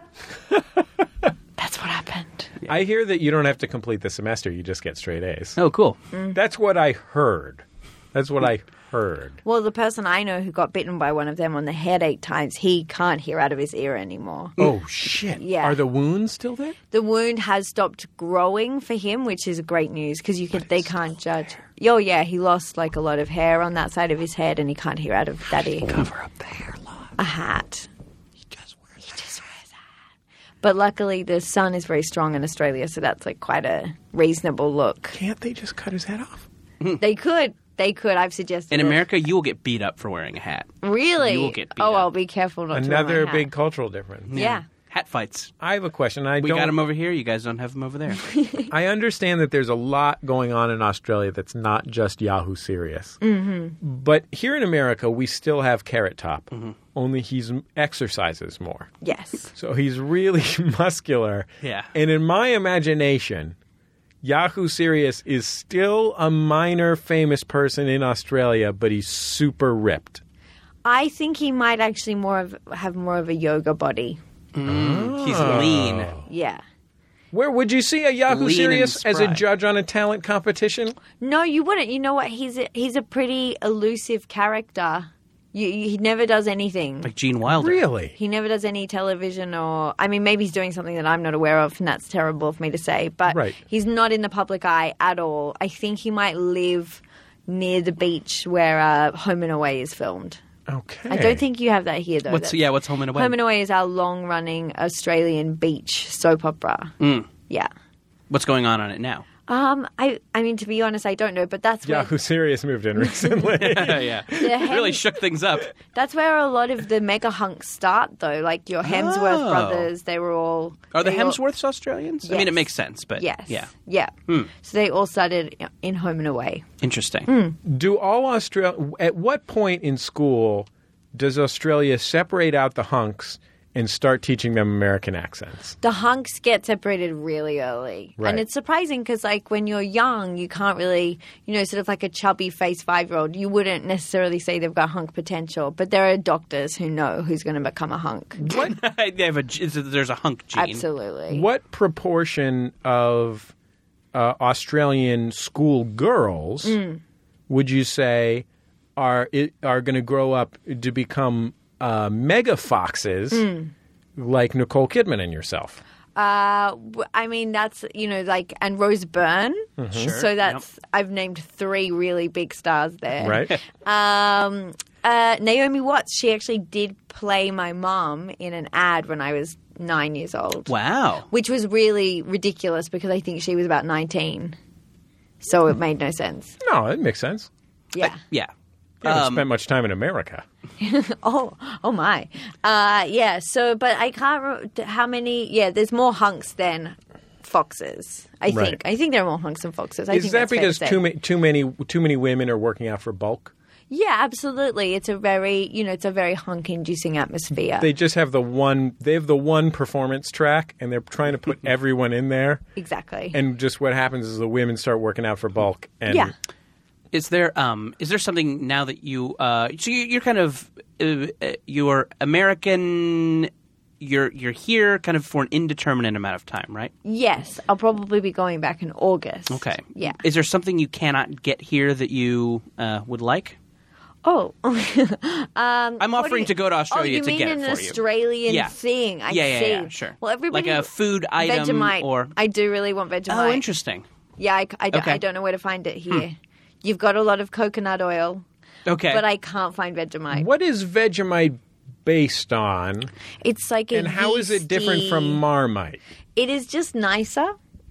That's what happened. I hear that you don't have to complete the semester; you just get straight A's. Oh, cool. That's what I heard. That's what I heard. Well, the person I know who got bitten by one of them on the head eight times, he can't hear out of his ear anymore. Oh, shit. Yeah. Are the wounds still there? The wound has stopped growing for him, which is great news because you can they can't judge. Oh, yeah, he lost like a lot of hair on that side of his head and he can't hear out of that ear. Cover up the hairline. A hat. He just wears He just wears a hat. But luckily the sun is very strong in Australia, so that's like quite a reasonable look. Can't they just cut his head off? They could. They could. I've suggested In it. America, you will get beat up for wearing a hat. Really? You will get beat oh, up. I'll be careful not to Another wear my hat. big cultural difference. Yeah. Hat fights. I have a question. I We don't, got them over here. You guys don't have them over there. I understand that there's a lot going on in Australia that's not just Yahoo Serious. Mm-hmm. But here in America, we still have Carrot Top. Mm-hmm. Only he's exercises more. Yes. So he's really muscular. Yeah. And in my imagination, Yahoo Serious is still a minor famous person in Australia, but he's super ripped. I think he might actually more of, have more of a yoga body. Mm, he's lean. Yeah. Where would you see a Yahoo Lean Serious and as a spry. judge on a talent competition? No, you wouldn't. You know what? He's a, he's a pretty elusive character. You, you, he never does anything. Like Gene Wilder. Really? He never does any television or... I mean, maybe he's doing something that I'm not aware of, and that's terrible for me to say. But Right. he's not in the public eye at all. I think he might live near the beach where uh, Home and Away is filmed. Okay. I don't think you have that here, though. What's That's- yeah? What's Home and Away? Home and Away is our long-running Australian beach soap opera. Mm. Yeah. What's going on on it now? Um, I, I mean, to be honest, I don't know, but that's where Yahoo Serious moved in recently. yeah, the hem- really shook things up. that's where a lot of the mega hunks start, though. Like your Hemsworth Oh. brothers, they were all. Are the they all- Hemsworths Australians? I mean, Yes. it makes sense, but Yes. yeah, Yeah. Hmm. So they all started in Home and Away. interesting. Hmm. Do all Australia? At what point in school does Australia separate out the hunks and start teaching them American accents? The hunks get separated really early. Right. And it's surprising because, like, when you're young, you can't really, you know, sort of like a chubby faced five year old, you wouldn't necessarily say they've got hunk potential. But there are doctors who know who's going to become a hunk. What they have a is it- there's a hunk gene. Absolutely. what proportion of uh, Australian school girls would you say are i- are going to grow up to become uh, mega foxes like Nicole Kidman and yourself? Uh, w- I mean, that's, you know, like, and Rose Byrne. So that's, I've named three really big stars there. Right? Um, uh, Naomi Watts, she actually did play my mom in an ad when I was nine years old. Wow. Which was really ridiculous because I think she was about nineteen. So it made no sense. No, that makes sense. Yeah. Yeah. You haven't Um, spent much time in America. Oh, oh my. Uh, yeah. So, but I can't remember how many. Yeah, there's more hunks than foxes. I Right. think. I think there are more hunks than foxes. I Is think that that's fair to because say. too many too many too many women are working out for bulk? Yeah, absolutely. It's a very, you know, it's a very hunk-inducing atmosphere. They just have the one. They have the one performance track, and they're trying to put everyone in there. exactly. And just what happens is the women start working out for bulk. And yeah. Is there um is there something now that you uh so you, you're kind of uh, uh, you're American, you're you're here kind of for an indeterminate amount of time, right? Yes, I'll probably be going back in August. Okay. Yeah. Is there something you cannot get here that you uh, would like? Oh. um, I'm what do offering you- to go to Australia oh, you to mean get it an for you. Australian Yeah. thing? I yeah, yeah, see. yeah, sure. Well, everybody like a food item Vegemite. or I do really want Vegemite. oh, interesting. Yeah, I, I, don't- Okay. I don't know where to find it here. You've got a lot of coconut oil, Okay, but I can't find Vegemite. what is Vegemite based on, It's like a and how is it different from yeasty- Marmite? It is just nicer.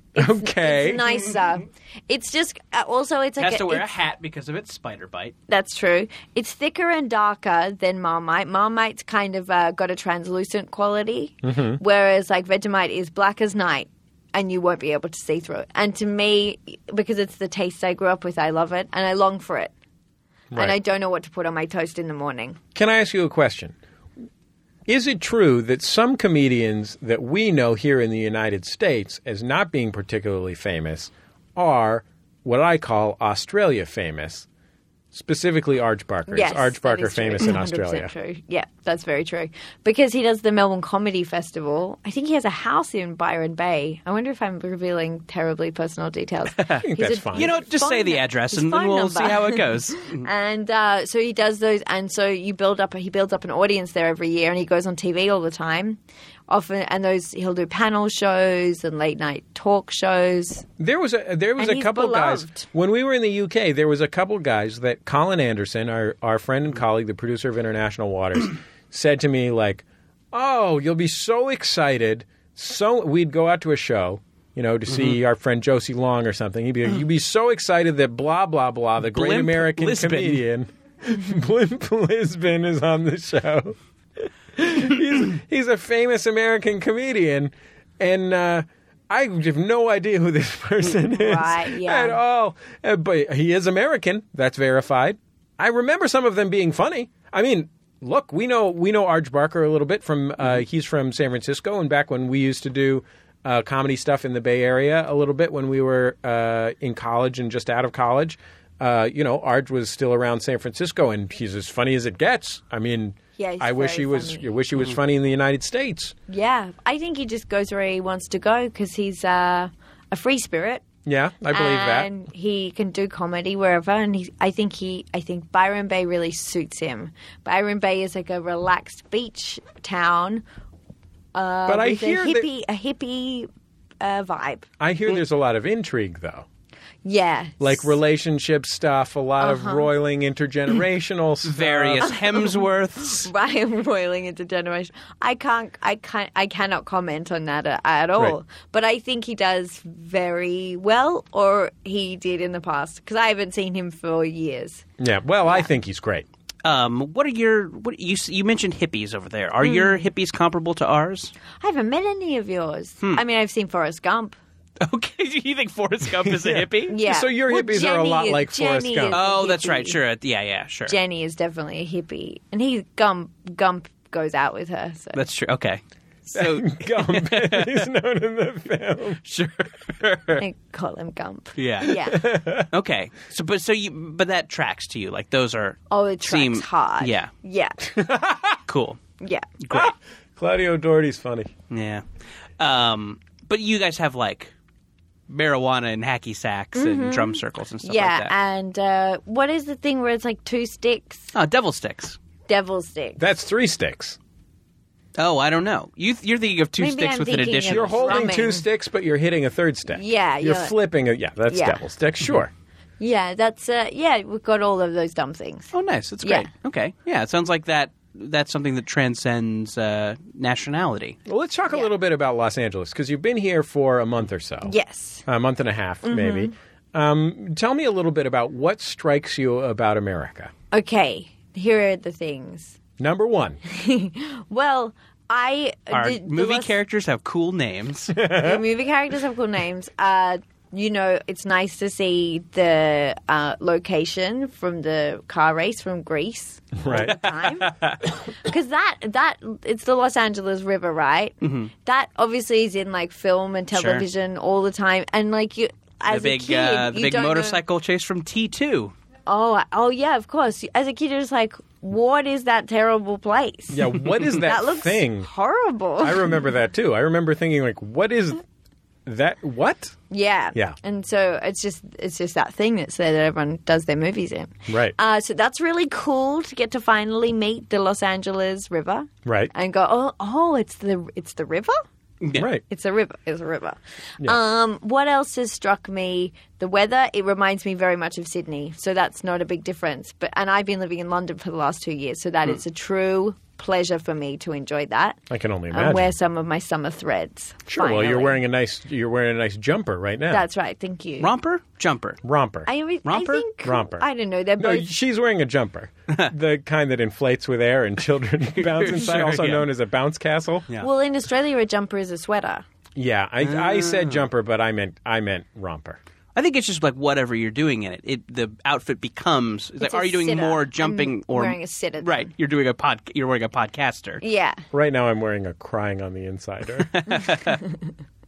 Okay. It's nicer. It's just uh, also it's like has a, to wear a it's- hat because of its spider bite. That's true. It's thicker and darker than Marmite. Marmite's kind of uh, got a translucent quality, Mm-hmm. whereas like Vegemite is black as night, and you won't be able to see through it. And to me, because it's the taste I grew up with, I love it and I long for it. Right. And I don't know what to put on my toast in the morning. Can I ask you a question? Is it true that some comedians that we know here in the United States as not being particularly famous are what I call Australia famous? Specifically Arj Barker. Yes, Is Arj that Barker is true. famous in one hundred percent Australia? True. Yeah, that's very true. Because he does the Melbourne Comedy Festival. I think he has a house in Byron Bay. I wonder if I'm revealing terribly personal details. I think that's fine. You know, just say the address and then we'll see how it goes. And uh, so he does those, and so you build up. He builds up an audience there every year, and he goes on T V all the time. Often, and those he'll do panel shows and late night talk shows. There was a there was And a he's couple guys beloved. when we were in the U K. There was a couple guys that Colin Anderson, our our friend and colleague, the producer of International Waters, said to me like, "Oh, you'll be so excited." So we'd go out to a show, you know, to see our friend Josie Long or something. He'd be like, you'd be so excited that blah blah blah, the great Blimp American Lisbon. comedian, Blimp Lisbon, is on the show. he's, he's a famous American comedian, and uh, I have no idea who this person is Right, yeah. at all. Uh, But he is American. That's verified. I remember some of them being funny. I mean, look, we know we know Arj Barker a little bit from. Uh, he's from San Francisco, and back when we used to do uh, comedy stuff in the Bay Area a little bit when we were uh, in college and just out of college. Uh, you know, Arj was still around San Francisco, and he's as funny as it gets. I mean. Yeah, he's I wish very he was. funny. I wish he was funny in the United States. Yeah, I think he just goes where he wants to go because he's uh, a free spirit. Yeah, I believe and that. he can do comedy wherever. And he, I think he, I think Byron Bay really suits him. Byron Bay is like a relaxed beach town. Uh, But I with hear a that- hippie, a hippie uh, vibe. I hear there's a lot of intrigue, though, Yeah, like relationship stuff, a lot Uh-huh. of roiling intergenerational stuff. Various Hemsworths. Ryan roiling into generation. I can't. I can't. I cannot comment on that at, at all. Right. But I think he does very well, or he did in the past, because I haven't seen him for years. Yeah, well, I think he's great. Um, what are your what you you mentioned hippies over there? Are your hippies comparable to ours? I haven't met any of yours. I mean, I've seen Forrest Gump. Okay, do you think Forrest Gump is a hippie? Yeah. So your Well, hippies are a Jenny lot is- like Forrest Jenny Gump. is a Oh, that's right. hippie. Sure. Yeah, yeah, sure. Jenny is definitely a hippie, and he Gump Gump goes out with her. So That's true. Okay. So Gump is known in the film. sure. I call him Gump. Yeah. Yeah. Okay. So, but so you, but that tracks to you. Like those are. Oh, it tracks seem- hard. Yeah. Yeah. Cool. Yeah. Great. Claudio Doherty's funny. Yeah. Um, but you guys have like marijuana and hacky sacks and drum circles and stuff Yeah, like that. and uh, what is the thing where it's like two sticks? Oh, devil sticks. Devil sticks. That's three sticks. Oh, I don't know. You, you're thinking of two Maybe sticks I'm with an thinking addition. of You're holding Drumming. two sticks, but you're hitting a third stick. Yeah, you're you're- flipping. A, yeah, that's Yeah. devil stick. Sure. Yeah, that's uh, yeah. We've got all of those dumb things. Oh, nice. That's Yeah. great. Okay. Yeah, it sounds like that. That's something that transcends uh, nationality. Well, let's talk a Yeah. little bit about Los Angeles because you've been here for a month or so. Yes. A month and a half, Mm-hmm. maybe. Um, tell me a little bit about what strikes you about America. Okay. Here are the things. Number one. Well, I Our the, the movie Los- characters have cool names. the movie characters have cool names. Uh, you know, it's nice to see the uh, location from the car race from Greece. Right. Time because that that it's the Los Angeles River, right? Mm-hmm. That obviously is in like film and Sure. television all the time, and like you as the big, a kid, uh, the you big don't know- motorcycle chase from T two. Oh, oh yeah, of course. As a kid, you're just like, what is that terrible place? Yeah, what is that, that looks thing? horrible. I remember that too. I remember thinking, like, what is that? What? Yeah. Yeah. And so it's just it's just that thing that's there that everyone does their movies in. Right. Uh, so that's really cool to get to finally meet the Los Angeles River Right. and go, oh, oh, it's the it's the river. Yeah. Right. It's a river. It's a river. Yeah. Um, what else has struck me? The weather. It reminds me very much of Sydney, so that's not a big difference. But and I've been living in London for the last two years, so that Hmm. is a true pleasure for me to enjoy that. I can only imagine. And wear some of my summer threads. Sure. Well, you're finally. wearing a nice. You're wearing a nice jumper right now. That's right. Thank you. Romper? Jumper. romper. I, I Romper? think Romper. I don't know. They're No, both. she's wearing a jumper, the kind that inflates with air and children bounce inside, Sure, also yeah. known as a bounce castle. Yeah. Well, in Australia, a jumper is a sweater. Yeah, I, I said jumper, but I meant I meant romper. I think it's just like whatever you're doing in it. It the outfit becomes. It's like, It's a are you doing sitter. more I'm jumping or wearing a sitter then. Right. You're doing a pod. You're wearing a podcaster. Yeah. Right now, I'm wearing a crying on the insider.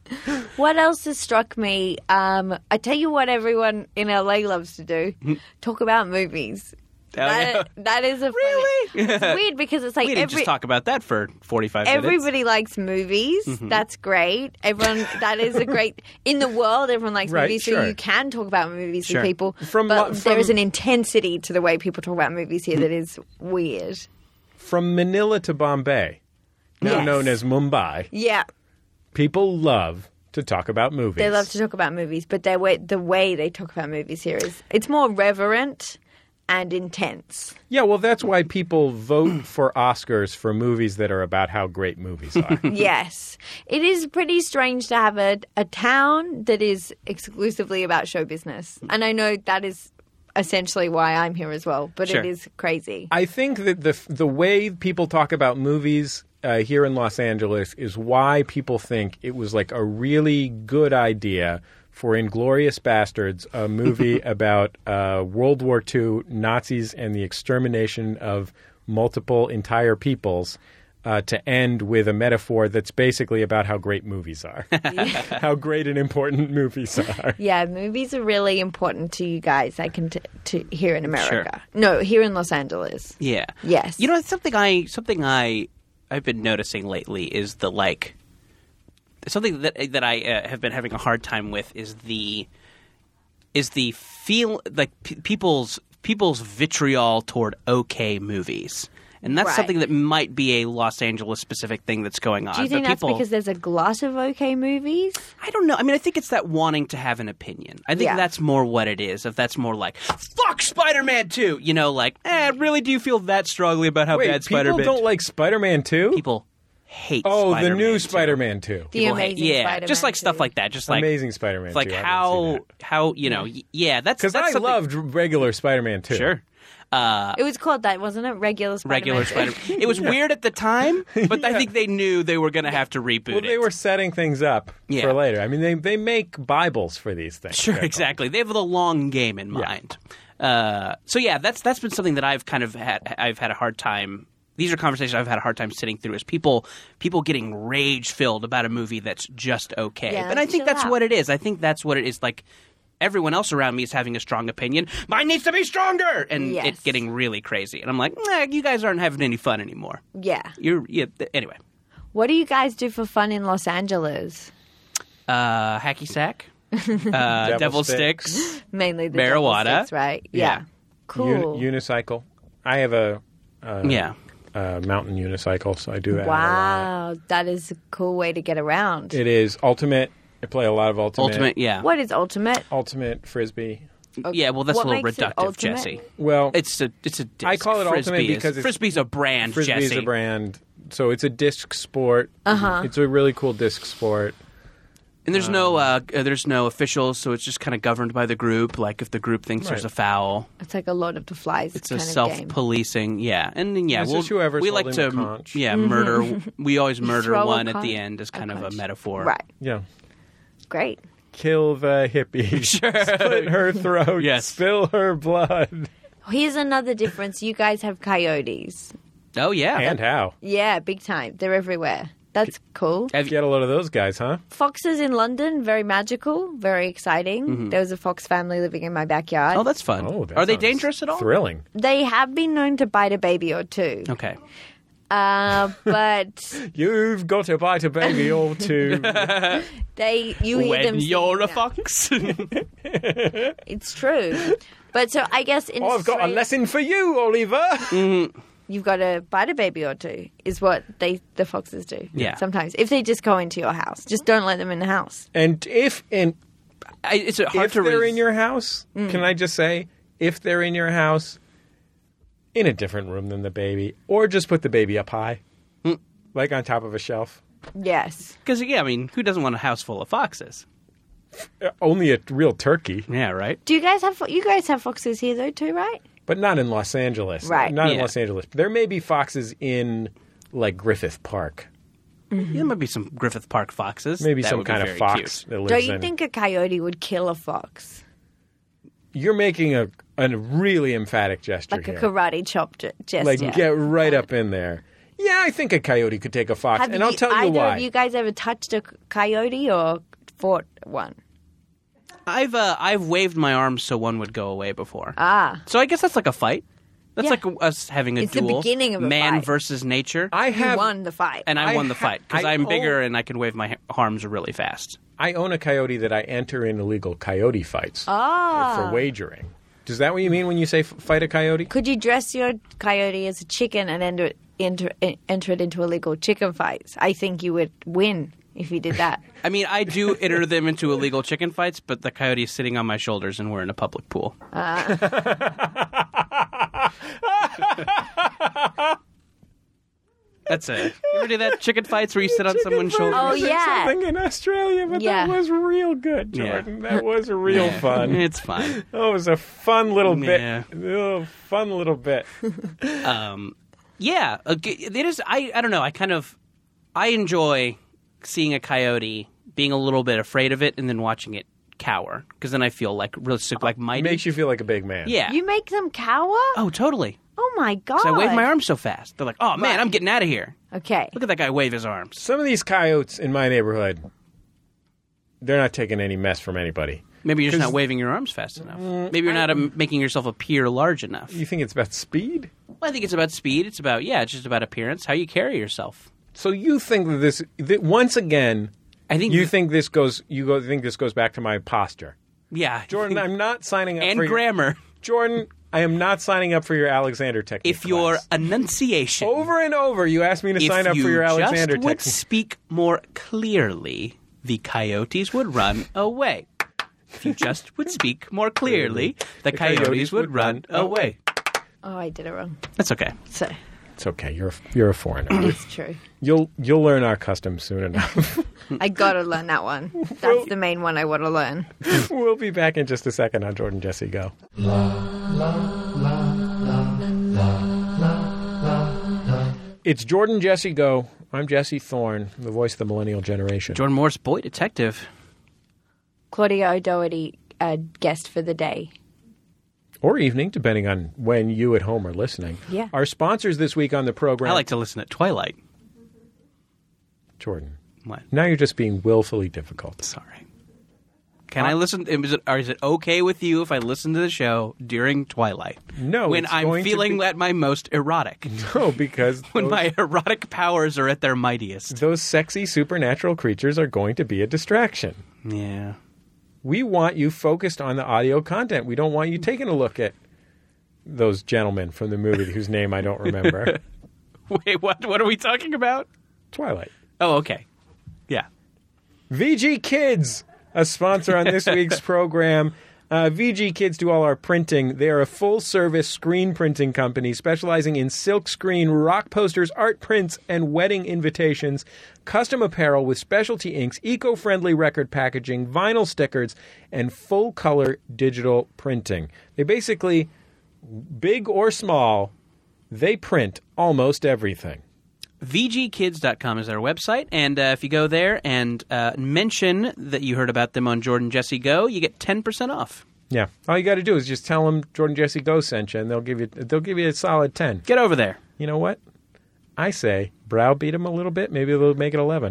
What else has struck me? Um, I tell you what everyone in L A loves to do. Talk about movies. Oh, yeah. That, that is a Really? funny, it's weird because it's like we didn't every, just talk about that for forty-five minutes. everybody likes movies. Mm-hmm. That's great. Everyone, that is a great in the world. Everyone likes Right, movies, sure. so you can talk about movies Sure. with people. From but lo- there is from- an intensity to the way people talk about movies here that is weird. From Manila to Bombay, now Yes. known as Mumbai, Yeah, people love to talk about movies. they love to talk about movies, but their way, the way they talk about movies here is it's more reverent and intense. Yeah, well, that's why people vote for Oscars for movies that are about how great movies are. Yes. It is pretty strange to have a, a town that is exclusively about show business. And I know that is essentially why I'm here as well, but Sure. it is crazy. I think that the the way people talk about movies uh, here in Los Angeles is why people think it was like a really good idea for Inglourious Bastards, a movie about uh, World War Two Nazis and the extermination of multiple entire peoples, uh, to end with a metaphor that's basically about how great movies are, how great and important movies are. Yeah, movies are really important to you guys. I can t- to here in America. No, here in Los Angeles. Yeah. Yes. You know, something I something I I've been noticing lately is the like something that that I uh, have been having a hard time with is the is the feel like p- people's people's vitriol toward okay movies. And that's Right. something that might be a Los Angeles specific thing that's going on. Do you think but that's people, because there's a glut of okay movies? I don't know. I mean, I think it's that wanting to have an opinion. I think Yeah. that's more what it is. If that's more like, fuck Spider-Man two. You know, like, eh, really do you feel that strongly about how Wait, bad people Spider-Man don't like Spider-Man two? People hate Oh, Spider-Man the new two. Spider-Man two. The People hate- Amazing yeah, Spider-Man just like stuff two. like that. Just like Amazing Spider-Man like two. I haven't how seen that. how you know y- yeah that's Because that's I something- loved regular Spider-Man two. sure uh, It was called that, wasn't it? Regular Spider-Man. regular Spider. It was weird at the time, but I think they knew they were going to have to reboot Well, it. they were setting things up Yeah. for later. I mean, they they make Bibles for these things. Sure, They're exactly. They have the long game in mind. Uh, so yeah, that's that's been something that I've kind of had. I've had a hard time. These are conversations I've had a hard time sitting through. Is people people getting rage filled about a movie that's just okay. Yeah, and I think chill that's out. what it is. I think that's what it is. Like everyone else around me is having a strong opinion. Mine needs to be stronger, and Yes. it's getting really crazy. And I'm like, nah, you guys aren't having any fun anymore. Yeah. You're yeah, anyway. What do you guys do for fun in Los Angeles? Uh, hacky sack, uh, devil, sticks. sticks. Mainly the Marijuana. devil sticks, right? Yeah. Yeah. Cool. Uni- unicycle. I have a, a Yeah. a mountain unicycle, so I do that. a lot. Wow, that is a cool way to get around. It is ultimate. I play a lot of ultimate. Ultimate, yeah. What is ultimate? Ultimate frisbee. Yeah, well, that's What a little makes it reductive, ultimate? Jesse. Well, It's a it's a disc. I call it Frisbee ultimate is- because it's- Frisbee's a brand, frisbee's Jesse. a brand, so it's a disc sport. Uh Uh-huh. huh. It's a really cool disc sport. And there's no uh, uh, there's no officials, so it's just kind of governed by the group. Like if the group thinks there's Right. a foul, It's like a Lord of the Flies it's a kind of game. self-policing. Yeah, and then, yeah, It's we'll, just whoever's we like to holding the conch. yeah murder. We always murder Throw a one at con- the end as kind of a conch. metaphor. Right. Yeah. Great. Kill the hippie. Sure. Split her throat. Yes. Spill her blood. Here's another difference. You guys have coyotes. Oh yeah. And how? Yeah, big time. They're everywhere. That's cool. Have you- Get a load of those guys, huh? Foxes in London, very magical, very exciting. There was a fox family living in my backyard. oh, that's fun. Oh, that Are they sounds dangerous at all? Thrilling. They have been known to bite a baby or two. Okay. Uh, but You've got to bite a baby or two. they you hear When them you're a singing fox. that. It's true. But so I guess in Oh, I've got a Australia, lesson for you, Oliver. you've got to bite a baby or two is what they the foxes do. Yeah. Sometimes if they just go into your house, just don't let them in the house. And if and I, it's hard if to they're res- in your house, Mm. can I just say, if they're in your house, in a different room than the baby, or just put the baby up high, Mm. like on top of a shelf. Yes. Because yeah, I mean, who doesn't want a house full of foxes? Uh, Only a real turkey, Yeah, right. Do you guys have fo- you guys have foxes here though too, right? but not in Los Angeles. Right. Not in Yeah. Los Angeles. There may be foxes in, like, Griffith Park. Yeah, there might be some Griffith Park foxes. Maybe That some would be kind of very fox cute. that lives Don't you in. think a coyote would kill a fox? You're making a, a really emphatic gesture Like a here. karate chop ge- gesture. Like, get right up in there. Yeah, I think a coyote could take a fox, Have and you, I'll tell you either why. of you guys ever touched a coyote or fought one? I've uh, I've waved my arms so one would go away before. Ah. So I guess that's like a fight. That's Yeah. like us having a It's the duel. beginning of a man fight. versus nature. I You have. won the fight. and I, I won the ha- fight because I I'm bigger own- and I can wave my ha- arms really fast. I own a coyote that I enter in illegal coyote fights Ah. for wagering. Is that what you mean when you say f- fight a coyote? Could you dress your coyote as a chicken and enter it, enter, enter it into illegal chicken fights? I think you would win if you did that. I mean, I do enter them into illegal chicken fights, but the coyote is sitting on my shoulders and we're in a public pool. That's it. You ever do that? Chicken fights where you sit on Chicken someone's fight shoulders? Oh, was yeah. something in Australia, but Yeah. that was real good, Yeah. Jordan. That was real Yeah. fun. It's fine. That was a fun little bit. Yeah. Oh, fun little bit. Um, yeah, okay, it is. I, I don't know. I kind of I enjoy seeing a coyote, being a little bit afraid of it, and then watching it cower because then I feel like really super, like mighty. Makes you feel like a big man. yeah. You make them cower? oh, totally. Oh my god! 'Cause I wave my arms so fast. They're like, "Oh man, I'm getting out of here." Okay. Look at that guy wave his arms. Some of these coyotes in my neighborhood, they're not taking any mess from anybody. Maybe you're just 'Cause- not waving your arms fast enough. Maybe you're not um, making yourself appear large enough. You think it's about speed? Well, I think it's about speed. It's about yeah, it's just about appearance, how you carry yourself. So you think that this, that once again, I think you think this goes, you go, think this goes back to my posture. yeah, Jordan, I'm not signing up and for your- grammar. Jordan, I am not signing up for your Alexander technique. If your class. enunciation over and over, you asked me to if sign up you for your Alexander just would technique. speak more clearly, the coyotes would run away. If you just would speak more clearly, the, coyotes, would run away. Oh, I did it wrong. That's okay. So It's okay. You're a, you're a foreigner. it's true. you'll you'll learn our customs soon enough. I gotta learn that one. That's the main one I want to learn. We'll be back in just a second on Jordan Jesse Go. It's Jordan Jesse Go. I'm Jesse Thorne, the voice of the millennial generation. Jordan Morse, boy detective. Claudia O'Doherty, uh, guest for the day. Or evening, depending on when you at home are listening. Yeah. Our sponsors this week on the program. I like to listen at twilight. Jordan. What? Now you're just being willfully difficult. Sorry. Can I listen? Is it, or is it okay with you if I listen to the show during twilight? No, when it's I'm going to feeling be- at my most erotic. No, because When those, my erotic powers are at their mightiest. those sexy supernatural creatures are going to be a distraction. Yeah. We want you focused on the audio content. We don't want you taking a look at those gentlemen from the movie whose name I don't remember. Wait, what? What are we talking about? Twilight. Oh, okay. Yeah. V G Kids, a sponsor on this week's program. Uh, V G Kids do all our printing. They are a full-service screen printing company specializing in silk screen, rock posters, art prints, and wedding invitations, custom apparel with specialty inks, eco-friendly record packaging, vinyl stickers, and full-color digital printing. They basically, big or small, they print almost everything. V G kids dot com is their website, and uh, if you go there and uh, mention that you heard about them on Jordan Jesse Go, you get ten percent off. Yeah, all you got to do is just tell them Jordan Jesse Go sent you, and they'll give you they'll give you a solid ten. Get over there. You know what? I say browbeat them a little bit. Maybe they'll make it eleven.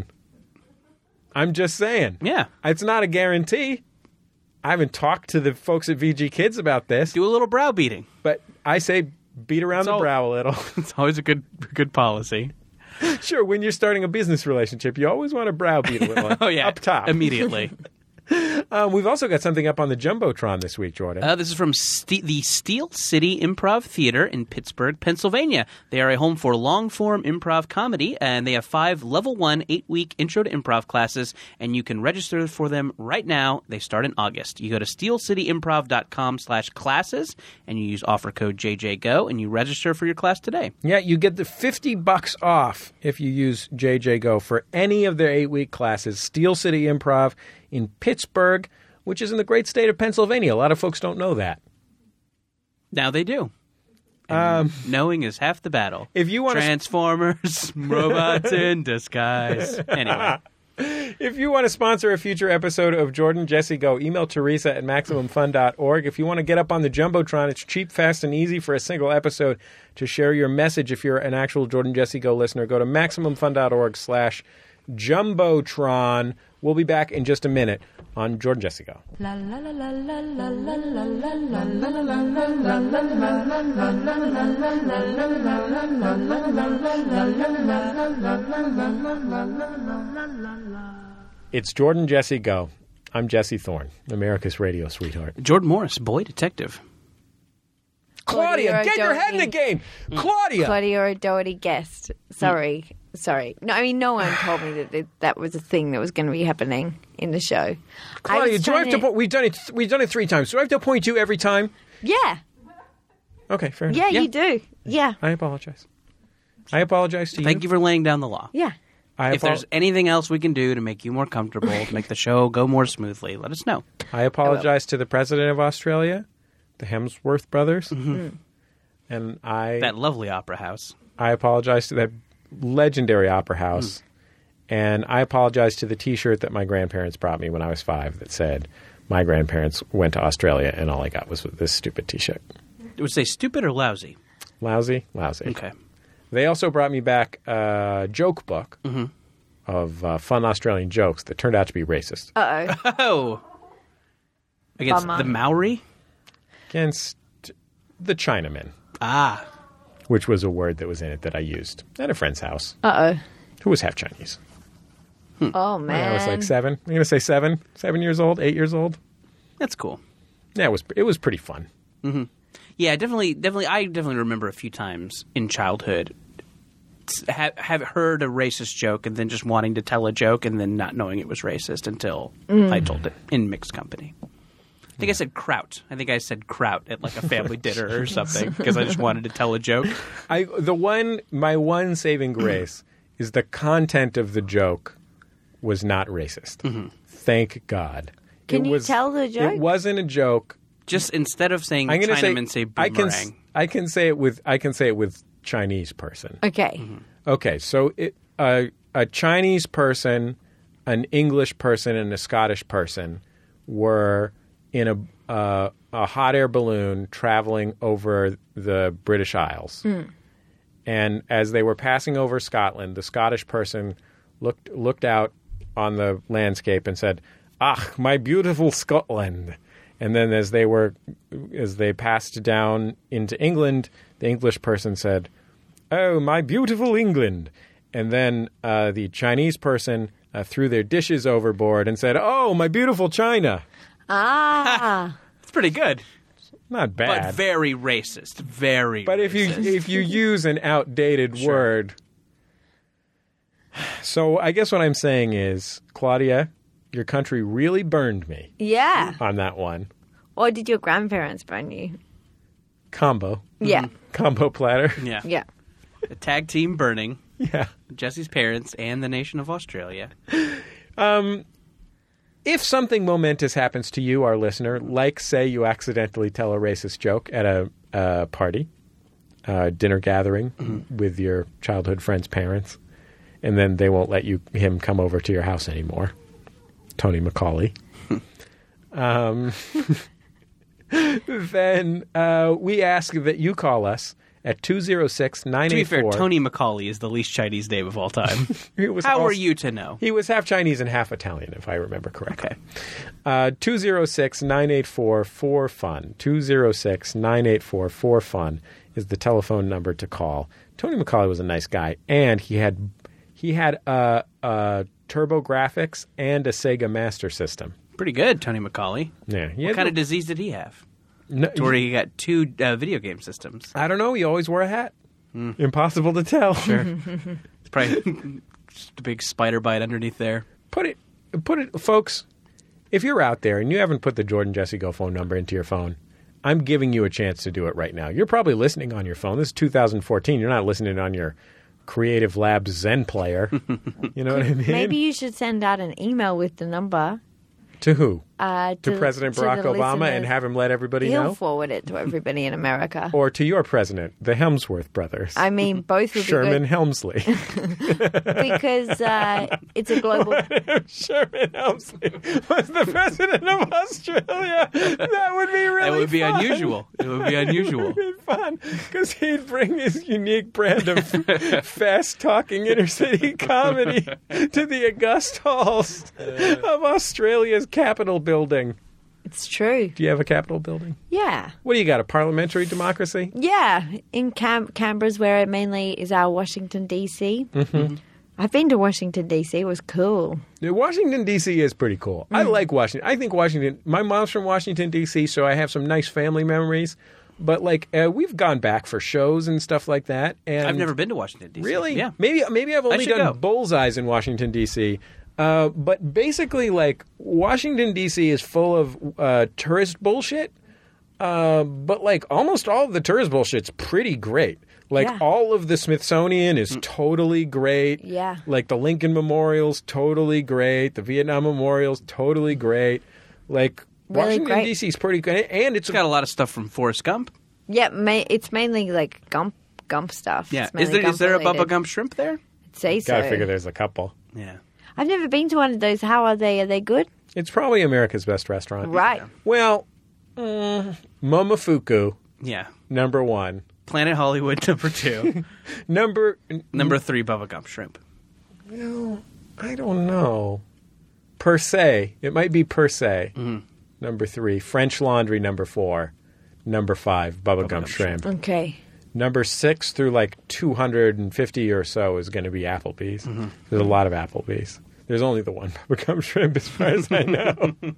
I'm just saying. Yeah. It's not a guarantee. I haven't talked to the folks at V G Kids about this, Do a little browbeating. but I say beat around It's the all- brow a little. It's always a good good policy. Sure, when you're starting a business relationship, you always want to browbeat a little. Oh, yeah. Up top. Immediately. Um, we've also got something up on the Jumbotron this week, Jordan. Uh, this is from Ste- the Steel City Improv Theater in Pittsburgh, Pennsylvania. They are a home for long-form improv comedy, and they have five level one, eight-week intro to improv classes, and you can register for them right now. They start in August. You go to steel city improv dot com slash classes, and you use offer code J J Go, and you register for your class today. Yeah, you get the fifty bucks off if you use J J Go for any of their eight-week classes. Steel City Improv in Pittsburgh, which is in the great state of Pennsylvania. A lot of folks don't know that. Now they do. Um, knowing is half the battle. If you want to- Transformers, robots in disguise. Anyway. If you want to sponsor a future episode of Jordan Jesse Go, email Teresa at Maximum Fun dot org. If you want to get up on the Jumbotron, it's cheap, fast, and easy for a single episode to share your message. If you're an actual Jordan Jesse Go listener, go to Maximum Fun dot org slash Jumbotron. We'll be back in just a minute on Jordan Jesse Go. La la la la la la la la la la It's Jordan Jesse Go. I'm Jesse Thorne, America's radio sweetheart. Jordan Morris, boy detective. Claudia, Claudia get your head in the game. Claudia. Claudia O'Doherty guest. Sorry. Sorry. No, I mean, no one told me that it, that was a thing that was going to be happening in the show. I Claudia, was do I have trying to, po- we've done it we've done it three times. Do I have to point you every time? Yeah. Okay, fair enough. Yeah, Yeah. you do. Yeah. I apologize. I apologize to you. Thank you for laying down the law. Yeah. I, If apo- there's anything else we can do to make you more comfortable, to make the show go more smoothly, let us know. I apologize to the president of Australia, the Hemsworth brothers, and I That lovely opera house. I apologize to that legendary opera house, and I apologize to the T-shirt that my grandparents brought me when I was five that said, "My grandparents went to Australia, and all I got was this stupid T-shirt." It would say stupid or lousy. Lousy, lousy. Okay. They also brought me back a joke book of uh, fun Australian jokes that turned out to be racist Uh-oh. Oh. Against Bummer. the Maori? against the Chinamen, Ah. which was a word that was in it that I used at a friend's house Uh-oh. who was half Chinese. Oh, When man. I was like seven. I'm going to say seven, seven years old, eight years old. That's cool. Yeah, it was it was pretty fun. Yeah, definitely, definitely. I definitely remember a few times in childhood have have heard a racist joke and then just wanting to tell a joke and then not knowing it was racist until I told it in mixed company. I think I said kraut. I think I said kraut at like a family dinner or something because I just wanted to tell a joke. I the one my one saving grace is the content of the joke was not racist. Thank God. Can It you was- tell the joke? It wasn't a joke. Just instead of saying I'm going to say, Chinaman, say I can boomerang. s- I can say it with I can say it with Chinese person. Okay. Okay, so it, uh, a Chinese person, an English person, and a Scottish person were in a uh, a hot air balloon traveling over the British Isles. And as they were passing over Scotland, the Scottish person looked looked out on the landscape and said, "Ah, my beautiful Scotland." And then as they were as they passed down into England, the English person said, "Oh, my beautiful England." And then uh, the Chinese person uh, threw their dishes overboard and said, "Oh, my beautiful China." Ah. It's pretty good, Not bad. but very racist. Very. But if you racist. if you use an outdated word, so I guess what I'm saying is, Claudia, your country really burned me Yeah. on that one Or did your grandparents burn you? combo, Yeah. combo platter. yeah, Yeah. a tag team burning. Yeah. Jesse's parents and the nation of Australia. If something momentous happens to you, our listener, like say you accidentally tell a racist joke at a, a party, a dinner gathering with your childhood friend's parents, and then they won't let you him come over to your house anymore. Tony Macaulay. um, then uh, we ask that you call us at two oh six, nine To be eight fair, four. Tony Macaulay is the least Chinese name of all time. He was How also- are you to know? He was half Chinese and half Italian, if I remember correctly. Okay. Uh, two oh six, nine eight four, four fun. two oh six, nine eight four, four fun is the telephone number to call. Tony Macaulay was a nice guy, and he had he had uh, uh, Turbo Graphics and a Sega Master System. Pretty good, Tony Macaulay. Yeah, he What had kind of disease did he have? no, To where he got two uh, video game systems. I don't know. He always wore a hat. Impossible to tell. Sure. It's probably just a big spider bite underneath there. Put it, put it, folks. If you're out there and you haven't put the Jordan Jesse Go phone number into your phone, I'm giving you a chance to do it right now. You're probably listening on your phone. This is two thousand fourteen. You're not listening on your Creative Labs Zen player. You know what I mean? Maybe you should send out an email with the number. To who? uh, To, to President to Barack the Obama and listeners. have him let everybody He'll know? forward it to everybody in America. Or to your president, the Helmsworth brothers. I mean, both would Sherman be Helmsley. good because uh, it's a global. Sherman Helmsley was the president of Australia. That would be really It would be fun. unusual. It would be unusual. It would be fun because he'd bring his unique brand of fast-talking inner-city comedy to the august halls of Australia's Capitol building. It's true. Do you have a Capitol building? Yeah. What do you got, a parliamentary democracy? Yeah. In Cam- Canberra's where it mainly is our Washington, D C. Mm-hmm. I've been to Washington, D C. It was cool. Yeah, Washington, D C is pretty cool. I like Washington. I think Washington, my mom's from Washington, D C, so I have some nice family memories. But, like, uh, we've gone back for shows and stuff like that. And I've never been to Washington, D C. Really? Yeah. Maybe maybe I've only should done go. bullseyes in Washington, D C. Uh, but basically, like, Washington, D C is full of uh, tourist bullshit. Uh, but, like, almost all of the tourist bullshit's pretty great. Like, Yeah. all of the Smithsonian is totally great. Yeah. Like, the Lincoln Memorial's totally great. The Vietnam Memorial's totally great. Like, Really Washington, great. D C is pretty good. And it's It's got a lot of stuff from Forrest Gump. Yeah, ma- it's mainly like Gump Gump stuff. Yeah. It's Is mainly there, is there a Bubba Gump-related. Gump shrimp there? I'd say so. Gotta figure there's a couple. Yeah. I've never been to one of those. How are they? Are they good? It's probably America's best restaurant. Right. Well, mm, Momofuku, Yeah. number one. Planet Hollywood, number two. Number, number three, Bubba Gump shrimp. well, I don't know. Per se. It might be per se. Mm-hmm. Number three. French Laundry, number four. Number five, Bubba Gump Shrimp. Okay. Number six through like two hundred fifty or so is going to be Applebee's. Mm-hmm. There's a lot of Applebee's. There's only the one Bubba Gump Shrimp as far as I know.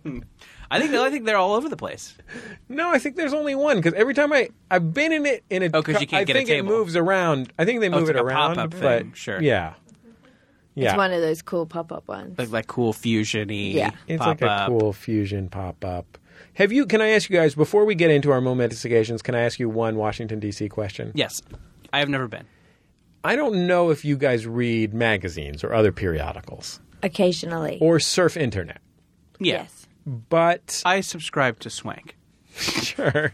I think I think they're all over the place. No, I think there's only one because every time I I've been in it in a Oh, 'cause you can't I get a think it table. moves around. I think they Oh, move it's it like a around, pop-up but thing, sure. yeah, yeah, It's one of those cool pop up ones. Like like cool fusion-y Yeah. it's pop like a up. cool fusion pop up. Have you? Can I ask you guys before we get into our momentifications? Can I ask you one Washington D C question? Yes. I have never been. I don't know if you guys read magazines or other periodicals Occasionally. or surf internet, Yeah. Yes. but I subscribe to Swank. sure.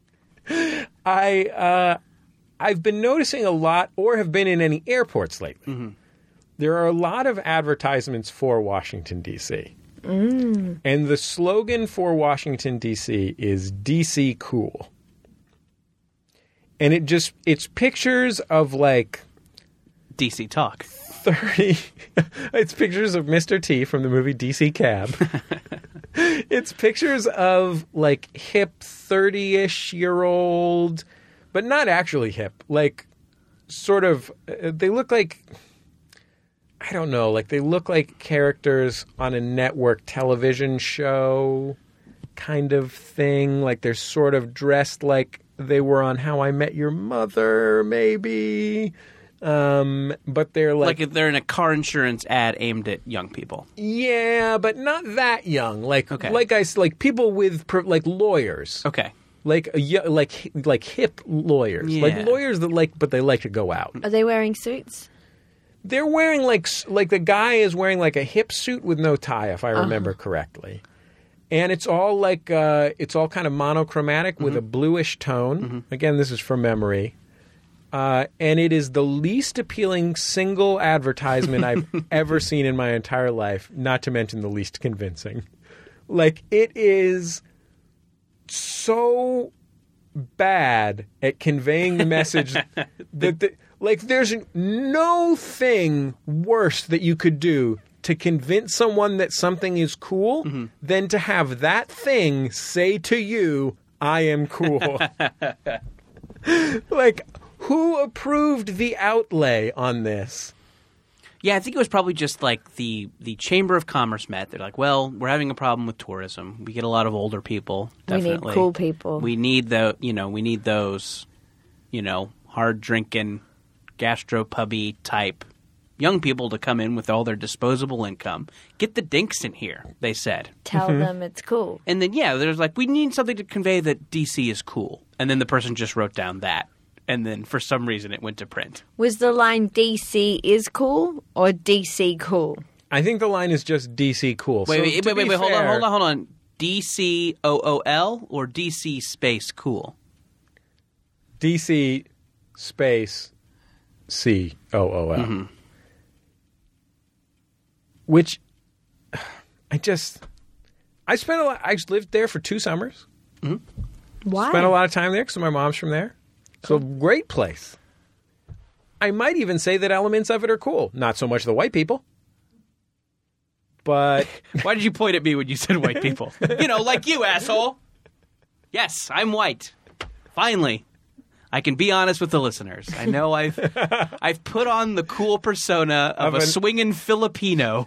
I uh, I've been noticing a lot, or have been in any airports lately. Mm-hmm. There are a lot of advertisements for Washington D C, mm. and the slogan for Washington D C is D C Cool, and it just it's pictures of like D C Talk. thirty. It's pictures of Mister T from the movie D C Cab. It's pictures of like hip thirty-ish year old, but not actually hip. Like sort of, uh, they look like, I don't know, like they look like characters on a network television show kind of thing. Like they're sort of dressed like they were on How I Met Your Mother, maybe. Um, but they're Like, like, if they're in a car insurance ad aimed at young people. yeah, but not that young. Like, Okay. like I s- like people with per, like lawyers, Okay. like a, yo- like like hip lawyers, Yeah. like lawyers that like, but they like to go out. Are they wearing suits? They're wearing like s- like the guy is wearing like a hip suit with no tie, if I remember correctly, and it's all like uh, it's all kind of monochromatic with a bluish tone. Again, this is from memory. Uh, and it is the least appealing single advertisement I've ever seen in my entire life, not to mention the least convincing. Like, it is so bad at conveying the message that, the, like, there's no thing worse that you could do to convince someone that something is cool than to have that thing say to you, I am cool. Like, who approved the outlay on this? Yeah, I think it was probably just like the the Chamber of Commerce met. They're like, well, we're having a problem with tourism. We get a lot of older people. We need Definitely. cool people. We need the you know we need those, you know, hard drinking, gastropubby type young people to come in with all their disposable income. Get the dinks in here, they said. Tell them it's cool. And then yeah, there's like we need something to convey that D C is cool. And then the person just wrote down that. And then for some reason it went to print. Was the line D C is cool or D C cool? I think the line is just D C cool. Wait, So, wait, to wait, wait, be wait, hold on, fair- hold on, hold on. D C O O L or D C space cool? D C space C O O L. Mm-hmm. Which I just I spent a lot. I lived there for two summers. Why? Spent a lot of time there because my mom's from there. So great place. I might even say that elements of it are cool. Not so much the white people. But Why did you point at me when you said white people? You know, like you, asshole. Yes, I'm white. Finally. I can be honest with the listeners. I know I've I've put on the cool persona of, Of a an- swinging Filipino.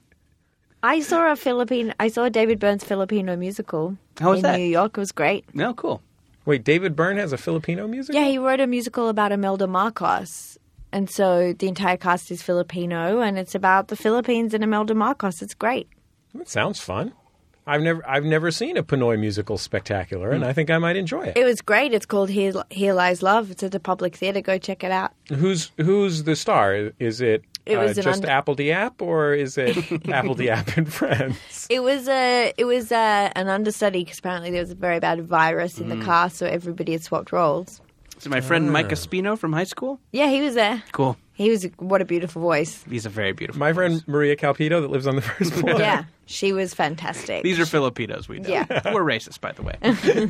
I saw a Philippine. I saw a David Burns Filipino musical. How was in that? New York. It was great. No, cool. wait, David Byrne has a Filipino music? Yeah, he wrote a musical about Imelda Marcos. And so the entire cast is Filipino, and it's about the Philippines and Imelda Marcos. It's great. It sounds fun. I've never I've never seen a Pinoy musical spectacular, and I think I might enjoy it. It was great. It's called Here, Here Lies Love. It's at the Public Theatre. Go check it out. Who's who's the star? Is it, It uh, was an just under- Appledy-App, or is it Appledy-App and Friends? It was a it was a, an understudy because apparently there was a very bad virus in the cast, so everybody had swapped roles. Is it my friend Mike Espino from high school? Yeah, he was there. Cool. He was what a beautiful voice. He's a very beautiful My friend voice. Maria Calpito that lives on the first floor. Yeah, she was fantastic. These are Filipinos we know. Yeah. We're racist, by the way.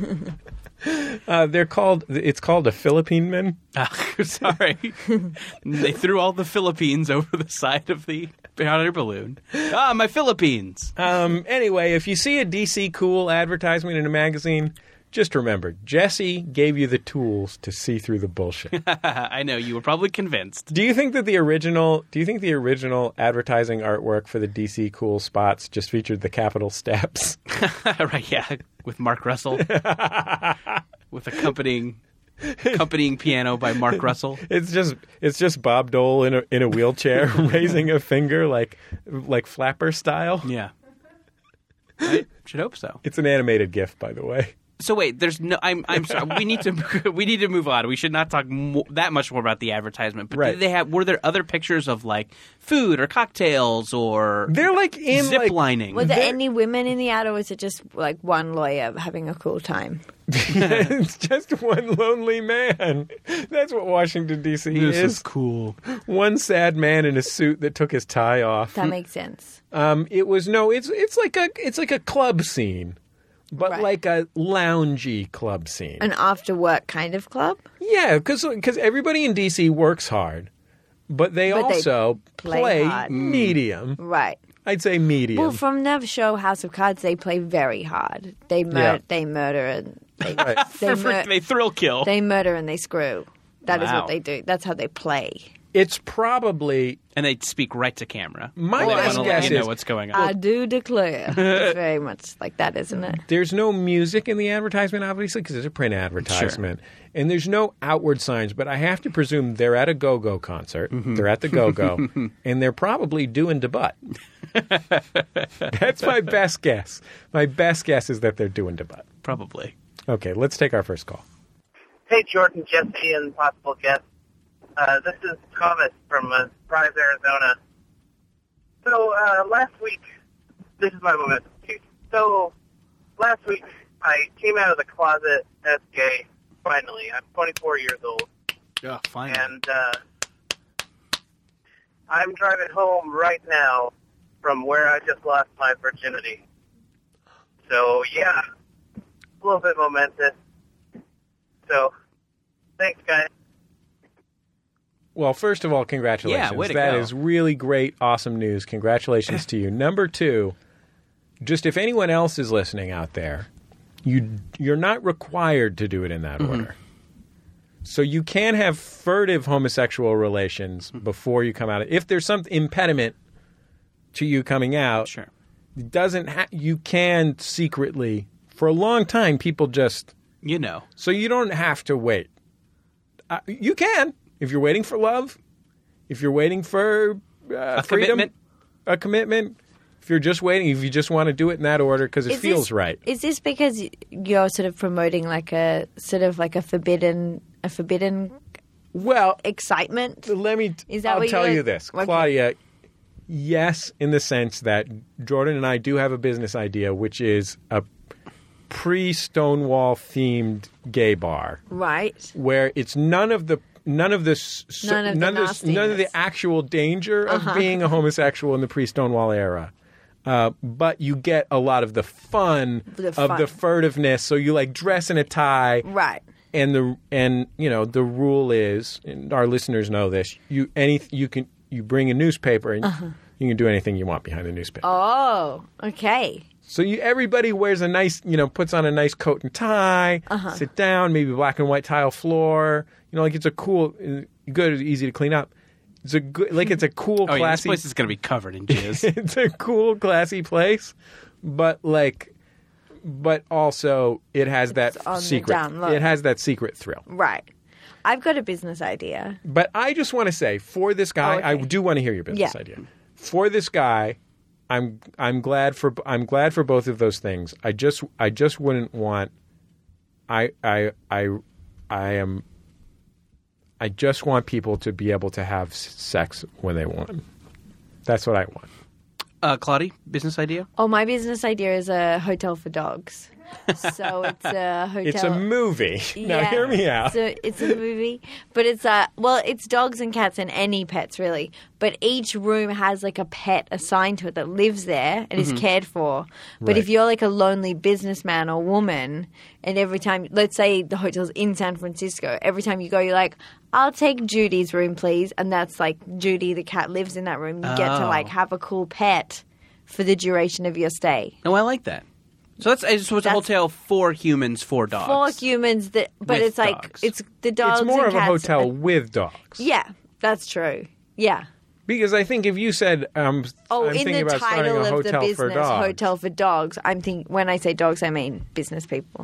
Uh, they're called. It's called a Philippine man. Ah, sorry. They threw all the Philippines over the side of the hot air balloon. Ah, my Philippines. Um, anyway, if you see a D C Cool advertisement in a magazine, just remember Jesse gave you the tools to see through the bullshit. I know you were probably convinced. Do you think that the original? Do you think the original advertising artwork for the D C Cool spots just featured the Capitol steps? Right? Yeah, with Mark Russell, with accompanying accompanying piano by Mark Russell. It's just it's just Bob Dole in a in a wheelchair raising a finger like like flapper style. Yeah, I should hope so. It's an animated GIF, by the way. So wait, there's no. I'm. I'm sorry. We need to. We need to move on. We should not talk mo- that much more about the advertisement. But Right. did they have? Were there other pictures of like food or cocktails or They're like in zip like lining? Were there There- any women in the ad, or was it just like one lawyer having a cool time? it's just one lonely man. That's what Washington D C is. cool. One sad man in a suit that took his tie off. That makes sense. Um, it was no. It's it's like a it's like a club scene, but Right. like a loungy club scene. An after work kind of club? Yeah, because everybody in D C works hard, but they But they also play play, hard. medium. Right. I'd say medium. Well, from the show House of Cards, they play very hard. They mur- Yeah. they murder and they Right. they, For, for, mur- they thrill kill. they murder and they screw. That is Wow. what they do. That's how they play. It's probably and they speak right to camera. My They best wanna guess let you know is- what's going I on. do declare. It's very much like that, isn't it? there's no music in the advertisement, obviously, because it's a print advertisement, and there's no outward signs. But I have to presume they're at a go-go concert. Mm-hmm. They're at the go-go, and they're probably doing debut. That's my best guess. My best guess is that they're doing debut. Probably. Okay, let's take our first call. Hey, Jordan, Jesse, and possible guest. Uh, this is Thomas from uh, Surprise, Arizona. So, uh, last week, this is my moment. So, last week, I came out of the closet as gay, finally. I'm twenty-four years old, Yeah, fine. and uh, I'm driving home right now from where I just lost my virginity. So, yeah, a little bit momentous. So, thanks, guys. Well, first of all, congratulations. Yeah, way to That go. is really great, awesome news. Congratulations to you. Number two, just if anyone else is listening out there, you you're not required to do it in that Mm-hmm. order. So you can have furtive homosexual relations before you come out. If there's some impediment to you coming out, Sure. it doesn't ha- you can secretly for a long time people just You know. so you don't have to wait. Uh, you can if you're waiting for love, if you're waiting for uh, A freedom, commitment. a commitment. If you're just waiting, if you just want to do it in that order because it Is feels this, right. Is this because you're sort of promoting like a sort of like a forbidden a forbidden Well, excitement? let me. Is that I'll what tell you're- you this, Okay. Claudia. Yes, in the sense that Jordan and I do have a business idea, which is a pre-Stonewall themed gay bar, Right. where it's none of the none of the s- None of the none, of the, none of the nastiness. actual danger of Uh-huh. being a homosexual in the pre-Stonewall era. Uh, but you get a lot of the fun The of fun. the furtiveness. So you like dress in a tie, Right. and the and you know the rule is, and our listeners know this. You any you can you bring a newspaper and you can do anything you want behind the newspaper. Oh, okay. So you everybody wears a nice, you know, puts on a nice coat and tie, Uh-huh. sit down, maybe black and white tile floor. You know, like it's a cool, good, easy to clean up. It's a good, like it's a cool, Oh, yeah, this classy. place is going to be covered in jizz. It's a cool, classy place, but like, but also it has that on the secret. down low. It has that secret thrill. Right. I've got a business idea. But I just want to say, for this guy, Oh, okay. I do want to hear your business Yeah. idea. For this guy, I'm I'm glad for I'm glad for both of those things. I just I just wouldn't want. I I I I am. I just want people to be able to have s- sex when they want. That's what I want. Uh, Claudia, business idea? Oh, my business idea is a hotel for dogs. So it's a hotel. It's a movie. Now Yeah. hear me out. So it's a movie, but it's a well, it's dogs and cats and any pets really. But each room has like a pet assigned to it that lives there and is cared for. But Right. if you're like a lonely businessman or woman, and every time, let's say the hotel's in San Francisco, every time you go, you're like, I'll take Judy's room, please, and that's like Judy the cat lives in that room. You get to Oh. like have a cool pet for the duration of your stay. No, I like that. So that's so it's a That's- hotel for humans, for dogs. For humans, that but With it's like dogs. it's the dogs. It's more and of a cats hotel and- with dogs. Yeah, that's true. Yeah. Because I think if you said, um, Oh, I'm in thinking the about starting title a of the hotel for business, dogs. hotel for dogs. I'm think when I say dogs, I mean business people.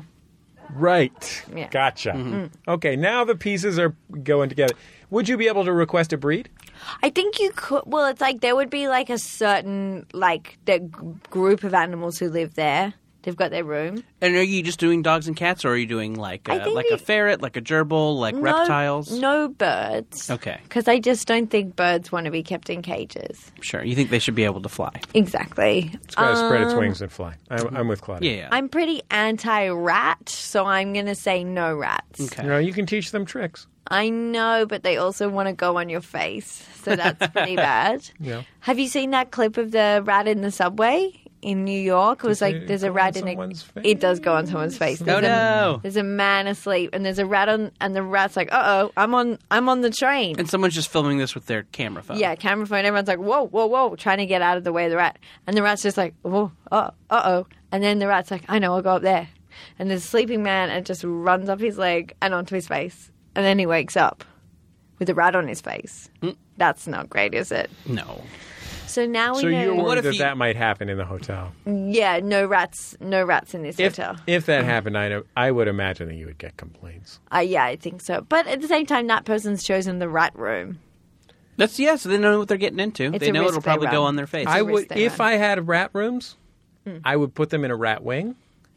Right. Yeah. Gotcha. Mm-hmm. Okay, now the pieces are going together. Would you be able to request a breed? I think you could. Well, it's like there would be like a certain like the g- group of animals who live there. They've got their room. And are you just doing dogs and cats, or are you doing like I a, think like a we- ferret, like a gerbil, like No- reptiles? No birds. Okay. Because I just don't think birds want to be kept in cages. Sure. You think they should be able to fly? Exactly. It's got to spread its Um, wings and fly. I'm, I'm with Claudia. Yeah. yeah. I'm pretty anti-rat, so I'm going to say no rats. Okay. You know, you can teach them tricks. I know, but they also want to go on your face, so that's pretty bad. Yeah. Have you seen that clip of the rat in the subway in New York? It was Does like it there's go a on rat in a. someone's face? It does go on someone's face. Oh, There's a, no. There's a man asleep, and there's a rat on, and the rat's like, "Uh oh, I'm on, I'm on the train." And someone's just filming this with their camera phone. Yeah, camera phone. Everyone's like, "Whoa, whoa, whoa!" trying to get out of the way of the rat, and the rat's just like, "Whoa, uh, uh oh!" And then the rat's like, "I know, I'll go up there." And there's a sleeping man, and just runs up his leg and onto his face, and then he wakes up with a rat on his face. That's not great, is it? No. So now we So know. you're What worried if that you- that might happen in the hotel. Yeah, no rats, no rats in this If, hotel. if that happened, I, know, I would imagine that you would get complaints. Uh, yeah, I think so. But at the same time, that person's chosen the rat room. That's yeah. So they know what they're getting into. It's they a know risk it'll they probably go run. on their face. I a would, risk they if run. I had rat rooms, I would put them in a rat wing.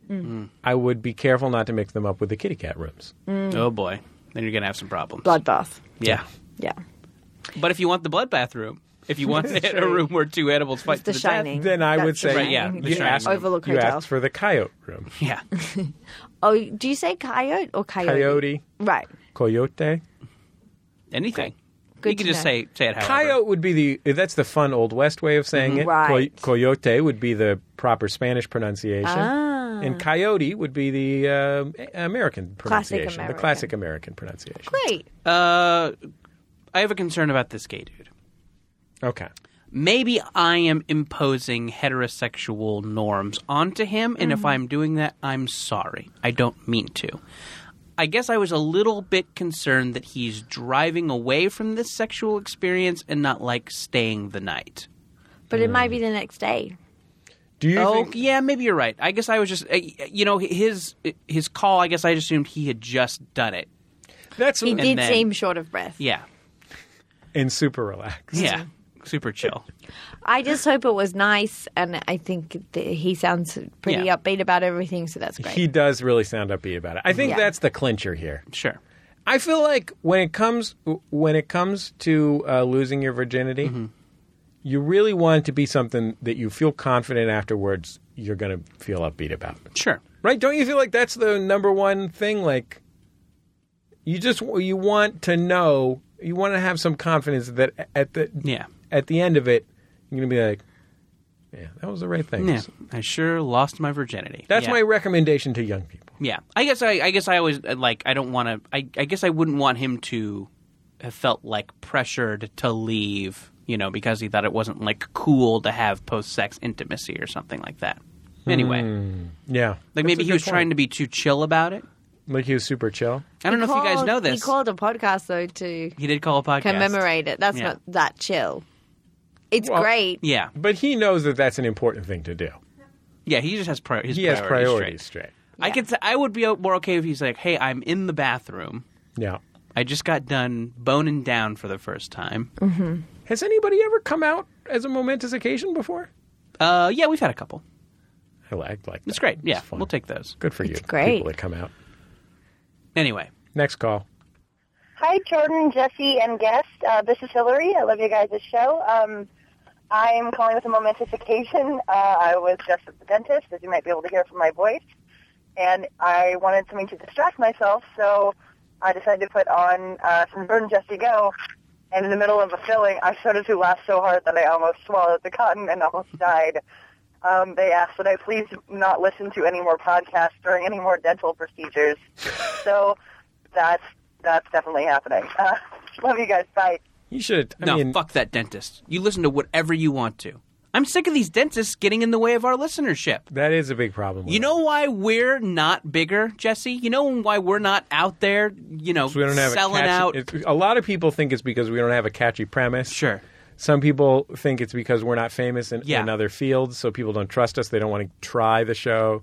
I would be careful not to mix them up with the kitty cat rooms. Oh boy, then you're gonna have some problems. Bloodbath. Yeah. Yeah. But if you want the bloodbath room, if you want a room where two animals fight It's The to the death, Shining. Then I That's would The say, Right, yeah, Shining. The you, Shining. asked, Overlook you Hotel. asked for the coyote room. yeah. Oh, do you say coyote or coyote? Coyote, Right. coyote. Anything. Good you could to just know. say say it however. Coyote would be the, that's the fun Old West way of saying it. Right. Co- coyote would be the proper Spanish pronunciation. Ah. And coyote would be the uh, American Classic pronunciation. The American. classic American pronunciation. Great. Uh, I have a concern about this gay dude. Okay. Maybe I am imposing heterosexual norms onto him, and if I'm doing that, I'm sorry. I don't mean to. I guess I was a little bit concerned that he's driving away from this sexual experience and not, like, staying the night. But it might be the next day. Do you Oh, think yeah, maybe you're right. I guess I was just, uh, you know, his his call, I guess I just assumed he had just done it. that's He And did then- seem short of breath. Yeah. and super relaxed? Yeah. Super chill. I just hope it was nice, and I think that he sounds pretty Yeah. upbeat about everything, so that's great. He does really sound upbeat about it. I think Yeah. that's the clincher here. Sure. I feel like when it comes when it comes to uh, losing your virginity, you really want it to be something that you feel confident afterwards you're going to feel upbeat about. Sure. Right? Don't you feel like that's the number one thing? Like, you just you want to know, you want to have some confidence that at the Yeah. at the end of it, you're going to be like, yeah, that was the right thing. Yeah. I sure lost my virginity. That's Yeah. my recommendation to young people. Yeah. I guess I, I guess I always, uh, like, I don't want to, I, I guess I wouldn't want him to have felt, like, pressured to leave, you know, because he thought it wasn't, like, cool to have post-sex intimacy or something like that. Anyway. Mm, yeah. Like, maybe he was trying to be too chill about it. Like he was super chill. I don't know if you guys know this. He called a podcast, though, to He did call a podcast. commemorate it. That's Yeah. not that chill. It's Well, great. Yeah. But he knows that that's an important thing to do. Yeah, he just has pri- his He has priorities priorities straight. straight. I could. Say, I would be more okay if he's like, "Hey, I'm in the bathroom. Yeah. I just got done boning down for the first time." Mm-hmm. Has anybody ever come out as a momentous occasion before? Uh, yeah, we've had a couple. I like like It's that. great. Yeah, fun. we'll take those. Good for It's you. great. People that come out. Anyway, Next call. Hi, Jordan, Jesse, and guest. Uh, this is Hillary. I love you guys' show. Um, I'm calling with a momentous occasion. Uh, I was just at the dentist, as you might be able to hear from my voice, and I wanted something to distract myself, so I decided to put on uh, some Jordan, Jesse, Go, and in the middle of a filling, I started to laugh so hard that I almost swallowed the cotton and almost died. Um, they asked that I please not listen to any more podcasts during any more dental procedures. So that's that's definitely happening. Uh, love you guys. Bye. You should. I no, mean, fuck that dentist. You listen to whatever you want to. I'm sick of these dentists getting in the way of our listenership. that is a big problem. with You it. know why we're not bigger, Jesse? You know why we're not out there, you know, So we don't have selling a catchy, out? it's- A lot of people think it's because we don't have a catchy premise. Sure. Some people think it's because we're not famous in, Yeah. in other fields, so people don't trust us. They don't want to try the show.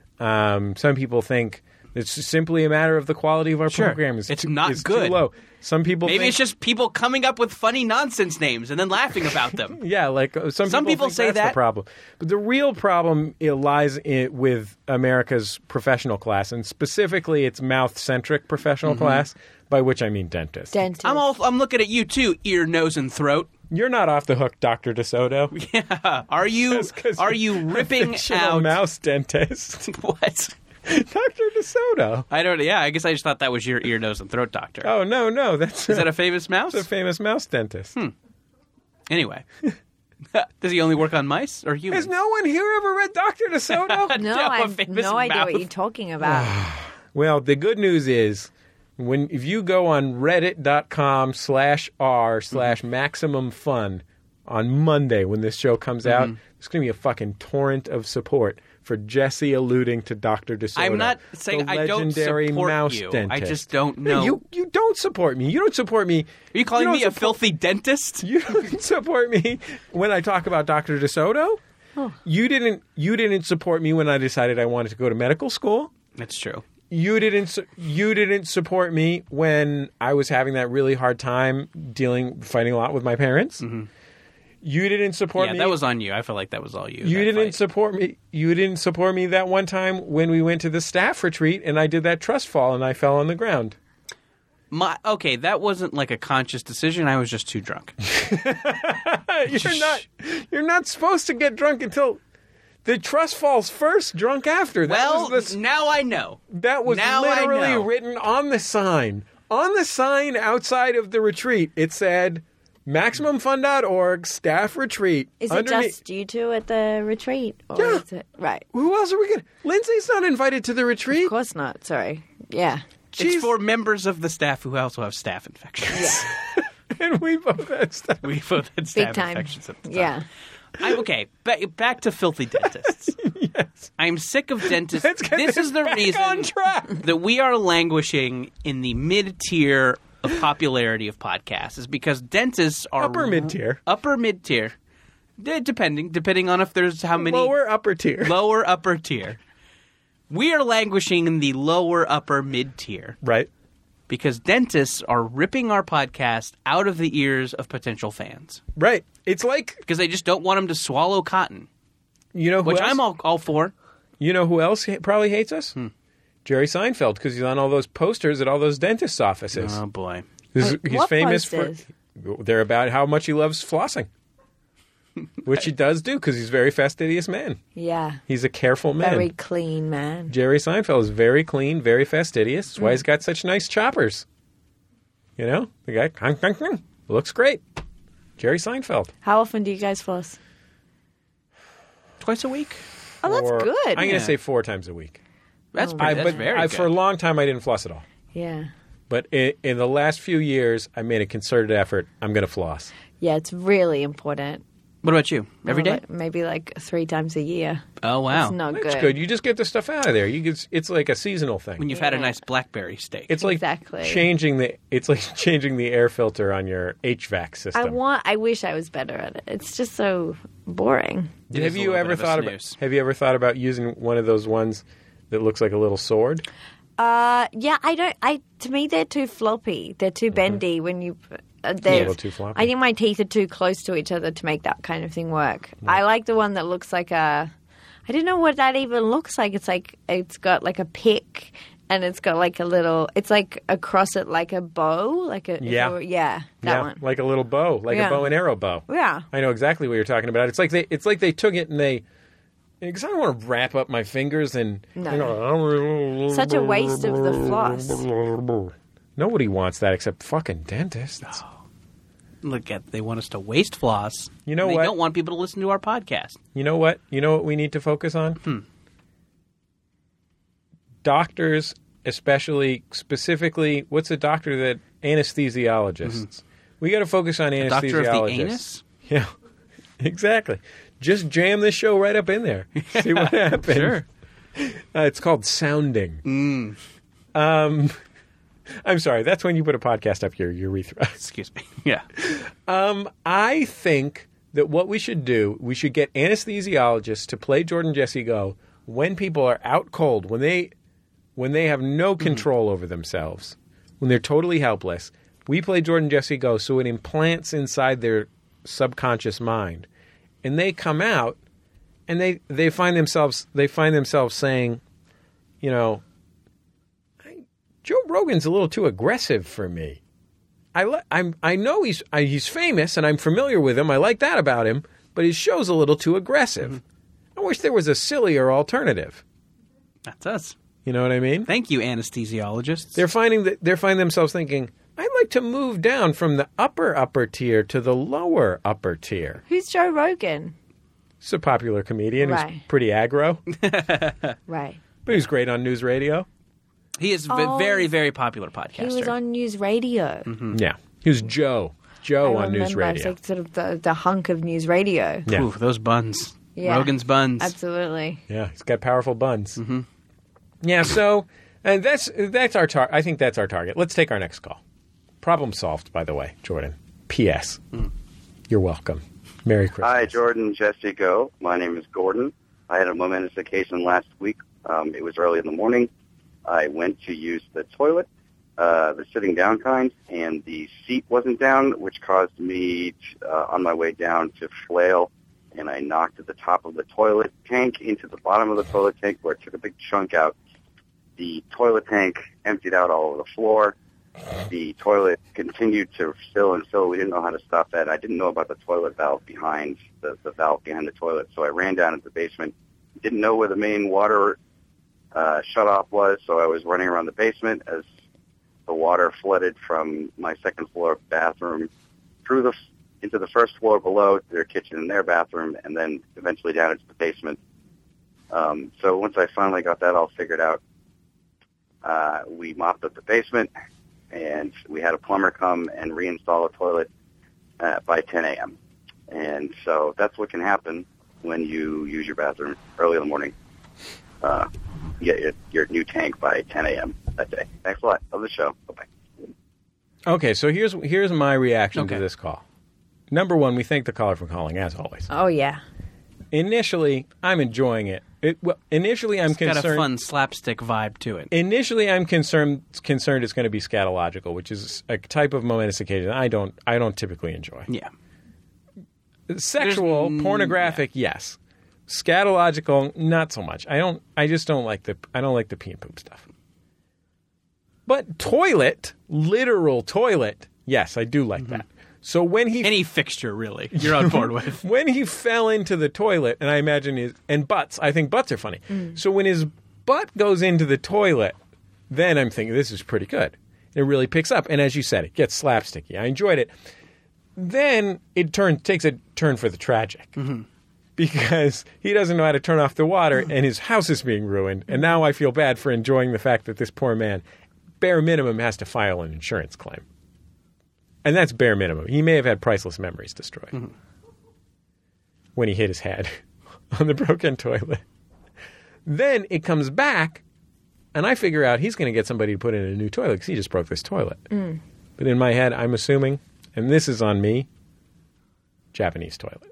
Um, some people think it's simply a matter of the quality of our Sure. program is It's too, not is good. Too low. Some people Maybe think, it's just people coming up with funny nonsense names and then laughing about them. yeah, like uh, some, Some people think say that's that. the problem. But the real problem it lies in, with America's professional class, and specifically its mouth-centric professional Mm-hmm. class, by which I mean dentists. Dentist. I'm all, I'm looking at you too, ear, nose, and throat. You're not off the hook, Doctor DeSoto. Yeah. Are you? Just 'cause Are you're you a ripping fictional out? mouse dentist? What? Doctor DeSoto. I don't. Yeah, I guess I just thought that was your ear, nose, and throat doctor. Oh, no, no. That's Is that a famous mouse? a famous mouse dentist. Hmm. Anyway, does he only work on mice or humans? Has no one here ever read Doctor DeSoto? No, Yeah, I a have famous no idea mouth. what you're talking about. Well, the good news is when if you go on reddit.com slash r slash maximum fun on Monday when this show comes out, there's going to be a fucking torrent of support for Jesse alluding to Doctor DeSoto. I'm not saying the I don't legendary support mouse you. dentist. I just don't No, know. You, you don't support me. You don't support me. Are you calling don't me a support- filthy dentist? You don't support me when I talk about Doctor DeSoto. You didn't. You didn't support me when I decided I wanted to go to medical school. That's true. You didn't. su- You didn't support me when I was having that really hard time dealing, fighting a lot with my parents. You didn't support Yeah, me. that was on you. I feel like that was all you. You that didn't fight. support me. You didn't support me that one time when we went to the staff retreat and I did that trust fall and I fell on the ground. My, okay, that wasn't like a conscious decision. I was just too drunk. You're not. You're not supposed to get drunk until the trust falls first. Drunk after. That well, was the, now I know. that was now I literally know. written on the sign. On the sign outside of the retreat, it said maximum fun dot org staff retreat. Is it Underneath- just you two at the retreat? Or Yeah. is it, right. Who else are we going to? Lindsay's not invited to the retreat. Of course not. Sorry. Yeah. She's- It's for members of the staff who also have staph infections. And we both had stuff. We both had Big staph time. infections at the time. Yeah. I'm okay. Ba- back to filthy dentists. Yes. I'm sick of dentists. Let's get This this is the back reason on track. that we are languishing in the mid-tier of popularity of podcasts is because dentists are Upper mid-tier. upper mid-tier, D- depending depending on if there's how many Lower upper tier. lower upper tier. We are languishing in the lower upper mid-tier Right. because dentists are ripping our podcast out of the ears of potential fans Right. It's like, because they just don't want them to swallow cotton, you know who which else? I'm all, all for. You know who else ha- probably hates us? Hmm. Jerry Seinfeld, because he's on all those posters at all those dentists' offices. Oh boy. He's, Uh, he's what famous posters? for. They're about how much he loves flossing. which he does do because he's a very fastidious man. Yeah. He's a careful man. Very clean man. Jerry Seinfeld is very clean, very fastidious. That's why Mm. he's got such nice choppers. You know, the guy kung, kung, kung, looks great. Jerry Seinfeld. How often do you guys floss? Twice a week. Oh, that's Or- good. I'm going to Yeah. say four times a week. That's, Oh. pretty, I, that's but very I, good. for a long time, I didn't floss at all. Yeah. But in, in the last few years, I made a concerted effort. I'm going to floss. Yeah, it's really important. What about you? Every day? Like, maybe like three times a year. Oh, wow. It's not That's good. good. You just get the stuff out of there. You get, it's like a seasonal thing. When you've had a nice blackberry steak. It's like Exactly. changing the it's like changing the air filter on your H V A C system. I want. I wish I was better at it. It's just so boring. It have is a you little ever bit of a thought about snooze. Have you ever thought about using one of those ones that looks like a little sword? Uh, yeah, I don't. I to me they're too floppy. They're too bendy when you. Uh, A they're, little too floppy. I think my teeth are too close to each other to make that kind of thing work. I like the one that looks like a. I don't know what that even looks like. It's like it's got like a pick, and it's got like a little. It's like across it like a bow, like a if Yeah. it were- yeah, that yeah, one. like a little bow, like Yeah. a bow and arrow bow. Yeah. I know exactly what you're talking about. It's like they it's like they took it and they. Because I don't want to wrap up my fingers and No. you know, Such a waste of the floss. Nobody wants that except fucking dentists. Look at, they want us to waste floss. You know they what? don't want people to listen to our podcast. You know what? You know what we need to focus on? Hmm. Doctors, especially, specifically, what's a doctor that anesthesiologists? We got to focus on Mm-hmm. A doctor of the anesthesiologists. anus? Yeah, exactly. Just jam this show right up in there. See what happens. Sure. Uh, it's called sounding. Mm. Um, I'm sorry. That's when you put a podcast up your urethra. Excuse me. Yeah. Um, I think that what we should do, we should get anesthesiologists to play Jordan Jesse Go when people are out cold, when they when they have no control over themselves, when they're totally helpless. We play Jordan Jesse Go so it implants inside their subconscious mind, and they come out and they they find themselves they find themselves saying, you know, Joe Rogan's a little too aggressive for me. I li- I'm I know he's I, he's famous and I'm familiar with him. I like that about him, but his show's a little too aggressive. Mm-hmm. I wish there was a sillier alternative. That's us. You know what I mean? Thank you, anesthesiologists. They're finding that they're finding themselves thinking, I'd like to move down from the upper upper tier to the lower upper tier. Who's Joe Rogan? He's a popular comedian who's Right. pretty aggro, Right. but he's great on news radio. He is a Oh, very, very popular podcaster. He was on news radio. Yeah, he was Joe Joe I on news remember. It's radio. like sort of the, the hunk of news radio. Yeah. Ooh, those buns. Yeah. Rogan's buns. Absolutely. Yeah, he's got powerful buns. Mm-hmm. Yeah, so and that's that's our tar- I think that's our target. Let's take our next call. Problem solved, by the way, Jordan. P S. Mm. You're welcome. Merry Christmas. Hi, Jordan, Jesse, Go. My name is Gordon. I had a momentous occasion last week. Um, it was early in the morning. I went to use the toilet, uh, the sitting down kind, and the seat wasn't down, which caused me, to, uh, on my way down, to flail, and I knocked the top of the toilet tank into the bottom of the toilet tank, where it took a big chunk out. The toilet tank emptied out all over the floor. The toilet continued to fill and fill. We didn't know how to stop that. I didn't know about the toilet valve behind, the, the valve behind the toilet, so I ran down into the basement. Didn't know where the main water uh, shut-off was, so I was running around the basement as the water flooded from my second floor bathroom through the into the first floor below to their kitchen and their bathroom, and then eventually down into the basement. Um, so once I finally got that all figured out, uh, we mopped up the basement, and we had a plumber come and reinstall a toilet uh, by ten a.m. And so that's what can happen when you use your bathroom early in the morning. Uh, you get your, your new tank by ten a.m. that day. Thanks a lot. Love the show. Bye-bye. Okay, so here's here's my reaction Okay. to this call. Number one, we thank the caller for calling, as always. Oh, yeah. Initially, I'm enjoying it. It well, initially, I'm It's concerned. got a fun slapstick vibe to it. Initially, I'm concerned concerned it's going to be scatological, which is a type of momentous occasion I don't I don't typically enjoy. Yeah. Sexual, There's- mm, pornographic, yes. Scatological, not so much. I don't. I just don't like the. I don't like the pee and poop stuff. But toilet, literal toilet, yes, I do like Mm-hmm. that. So when he Any fixture, really, you're on board with. when he fell into the toilet, and I imagine his and butts. I think butts are funny. So when his butt goes into the toilet, then I'm thinking this is pretty good. It really picks up, and as you said, it gets slapsticky. I enjoyed it. Then it turn takes a turn for the tragic. Mm-hmm. Because he doesn't know how to turn off the water and his house is being ruined. And now I feel bad for enjoying the fact that this poor man, bare minimum, has to file an insurance claim. And that's bare minimum. He may have had priceless memories destroyed Mm-hmm. when he hit his head on the broken toilet. Then it comes back, and I figure out he's going to get somebody to put in a new toilet because he just broke this toilet. Mm. But in my head, I'm assuming, and this is on me, Japanese toilet.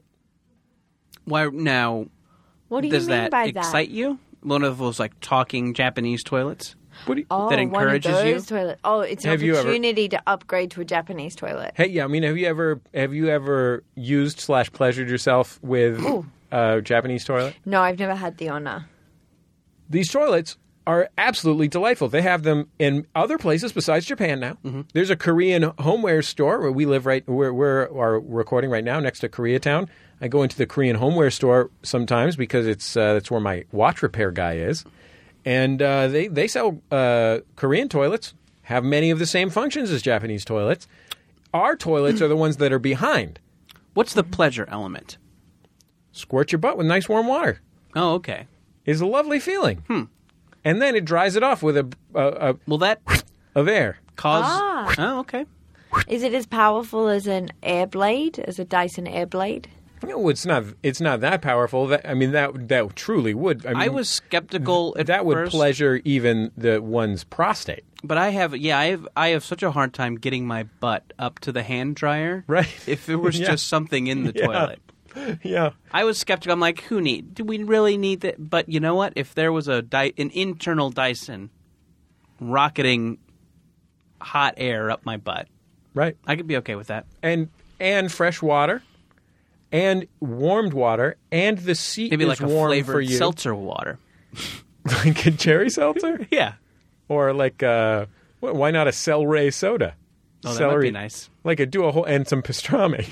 Why now? What do you does mean that by that? excite you? One of those like talking Japanese toilets What do you, Oh, that encourages one of you? those toilet. Oh, it's an Have you ever- opportunity to upgrade to a Japanese toilet. Hey, yeah, I mean, have you ever have you ever used slash pleasured yourself with a Japanese toilet? No, I've never had the honor. These toilets are absolutely delightful. They have them in other places besides Japan now. Mm-hmm. There's a Korean homeware store where we live right where we're are recording right now next to Koreatown. I go into the Korean homeware store sometimes because it's uh, that's where my watch repair guy is. And uh, they, they sell uh, Korean toilets, have many of the same functions as Japanese toilets. Our toilets are the ones that are behind. What's the pleasure element? Squirt your butt with nice warm water. Oh, okay. It's a lovely feeling. Hmm. And then it dries it off with a, a, a Will that of air. cause? Ah. Oh, okay. Is it as powerful as an air blade, as a Dyson air blade? No, it's not. It's not that powerful. That I mean, that that truly would. I, mean, I was skeptical at that would first, pleasure even the one's prostate. but I have yeah, I have I have such a hard time getting my butt up to the hand dryer. Right. If it was Yeah. just something in the Yeah. toilet. Yeah. I was skeptical. I'm like, who need? Do we really need that? But you know what? If there was a Dy- an internal Dyson rocketing hot air up my butt, Right. I could be okay with that. And and fresh water, and warmed water, and the seat Maybe is like a warm for flavored you. seltzer water. Like a cherry seltzer, Yeah. or like uh, wh- why not a celery soda? Oh, that Celery, might be nice. Like a do a whole and some pastrami.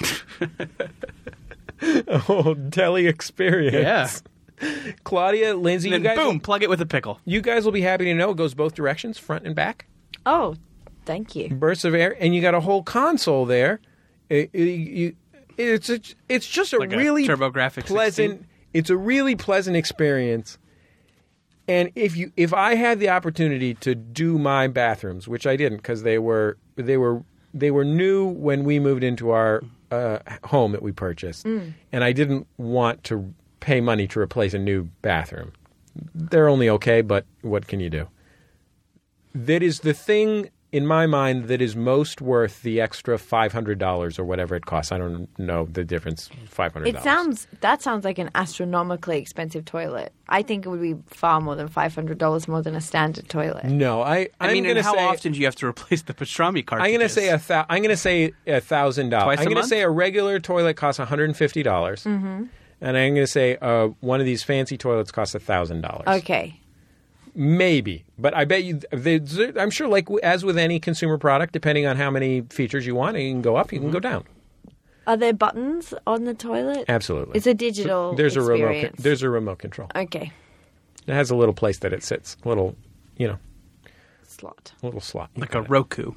A whole deli experience. Claudia, Lindsay, And you then guys, boom, plug it with a pickle. you guys will be happy to know it goes both directions, front and back. Oh, thank you. Bursts of air, and you got a whole console there. It, it- you- it's a, it's just a Like a really TurboGrafx pleasant. sixteen? It's a really pleasant experience. And if you if I had the opportunity to do my bathrooms, which I didn't because they were they were they were new when we moved into our uh, home that we purchased, Mm. and I didn't want to pay money to replace a new bathroom. They're only okay, but what can you do? That is the thing in my mind that is most worth the extra five hundred dollars or whatever it costs. I don't know the difference. Five hundred It dollars. sounds that sounds like an astronomically expensive toilet. I think it would be far more than five hundred dollars more than a standard toilet. No, I. I'm I mean, gonna and how say, often do you have to replace the pastrami cartridges? I'm going to say a thou- I'm going to say a thousand dollars. Twice a I'm going to month? say a regular toilet costs one hundred and fifty dollars, Mm-hmm. and I'm going to say uh, one of these fancy toilets costs a thousand dollars. Okay. Maybe, but I bet you. They, I'm sure, like as with any consumer product, depending on how many features you want, you can go up, you can go down. Are there buttons on the toilet? Absolutely, It's a digital There's a remote. experience. con- There's a remote control. Okay. It has a little place that it sits, a little, you know, Slot. a little slot. You like put a it. Roku.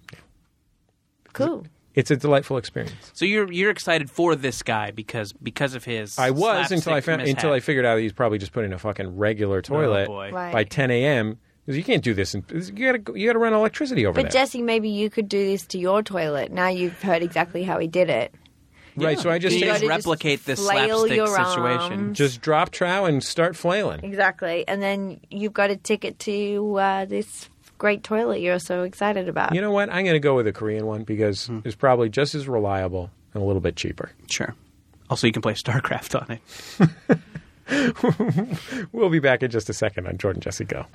Cool. It's a delightful experience. So you're you're excited for this guy because because of his. I was until I slapstick found, mishap. until I figured out he's probably just putting a fucking regular toilet boy. Right. by ten a.m. because you can't do this. In, you got to you got to run electricity over But there. Jesse, maybe you could do this to your toilet. Now you've heard exactly how he did it. Right. So I just Can you say, just gotta just replicate this flail slapstick your situation. arms. just drop trow and start flailing. Exactly. And then you've got a ticket to uh, this great toilet you're so excited about. You know what? I'm going to go with the Korean one because Hmm. it's probably just as reliable and a little bit cheaper. Sure. Also, you can play StarCraft on it. We'll be back in just a second on Jordan Jesse Go.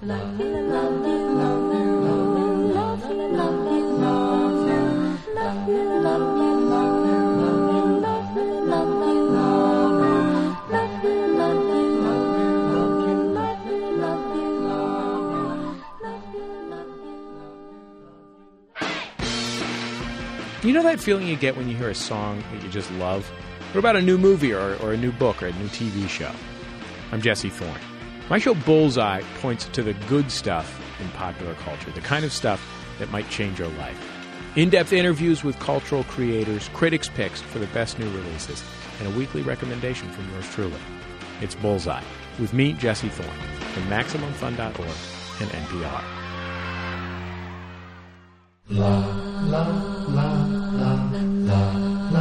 You know that feeling you get when you hear a song that you just love? What about a new movie or, or a new book or a new T V show? I'm Jesse Thorne. My show Bullseye points to the good stuff in popular culture, the kind of stuff that might change your life. In-depth interviews with cultural creators, critics' picks for the best new releases, and a weekly recommendation from yours truly. It's Bullseye with me, Jesse Thorne, from Maximum Fun dot org and N P R. La, la, la, la, la,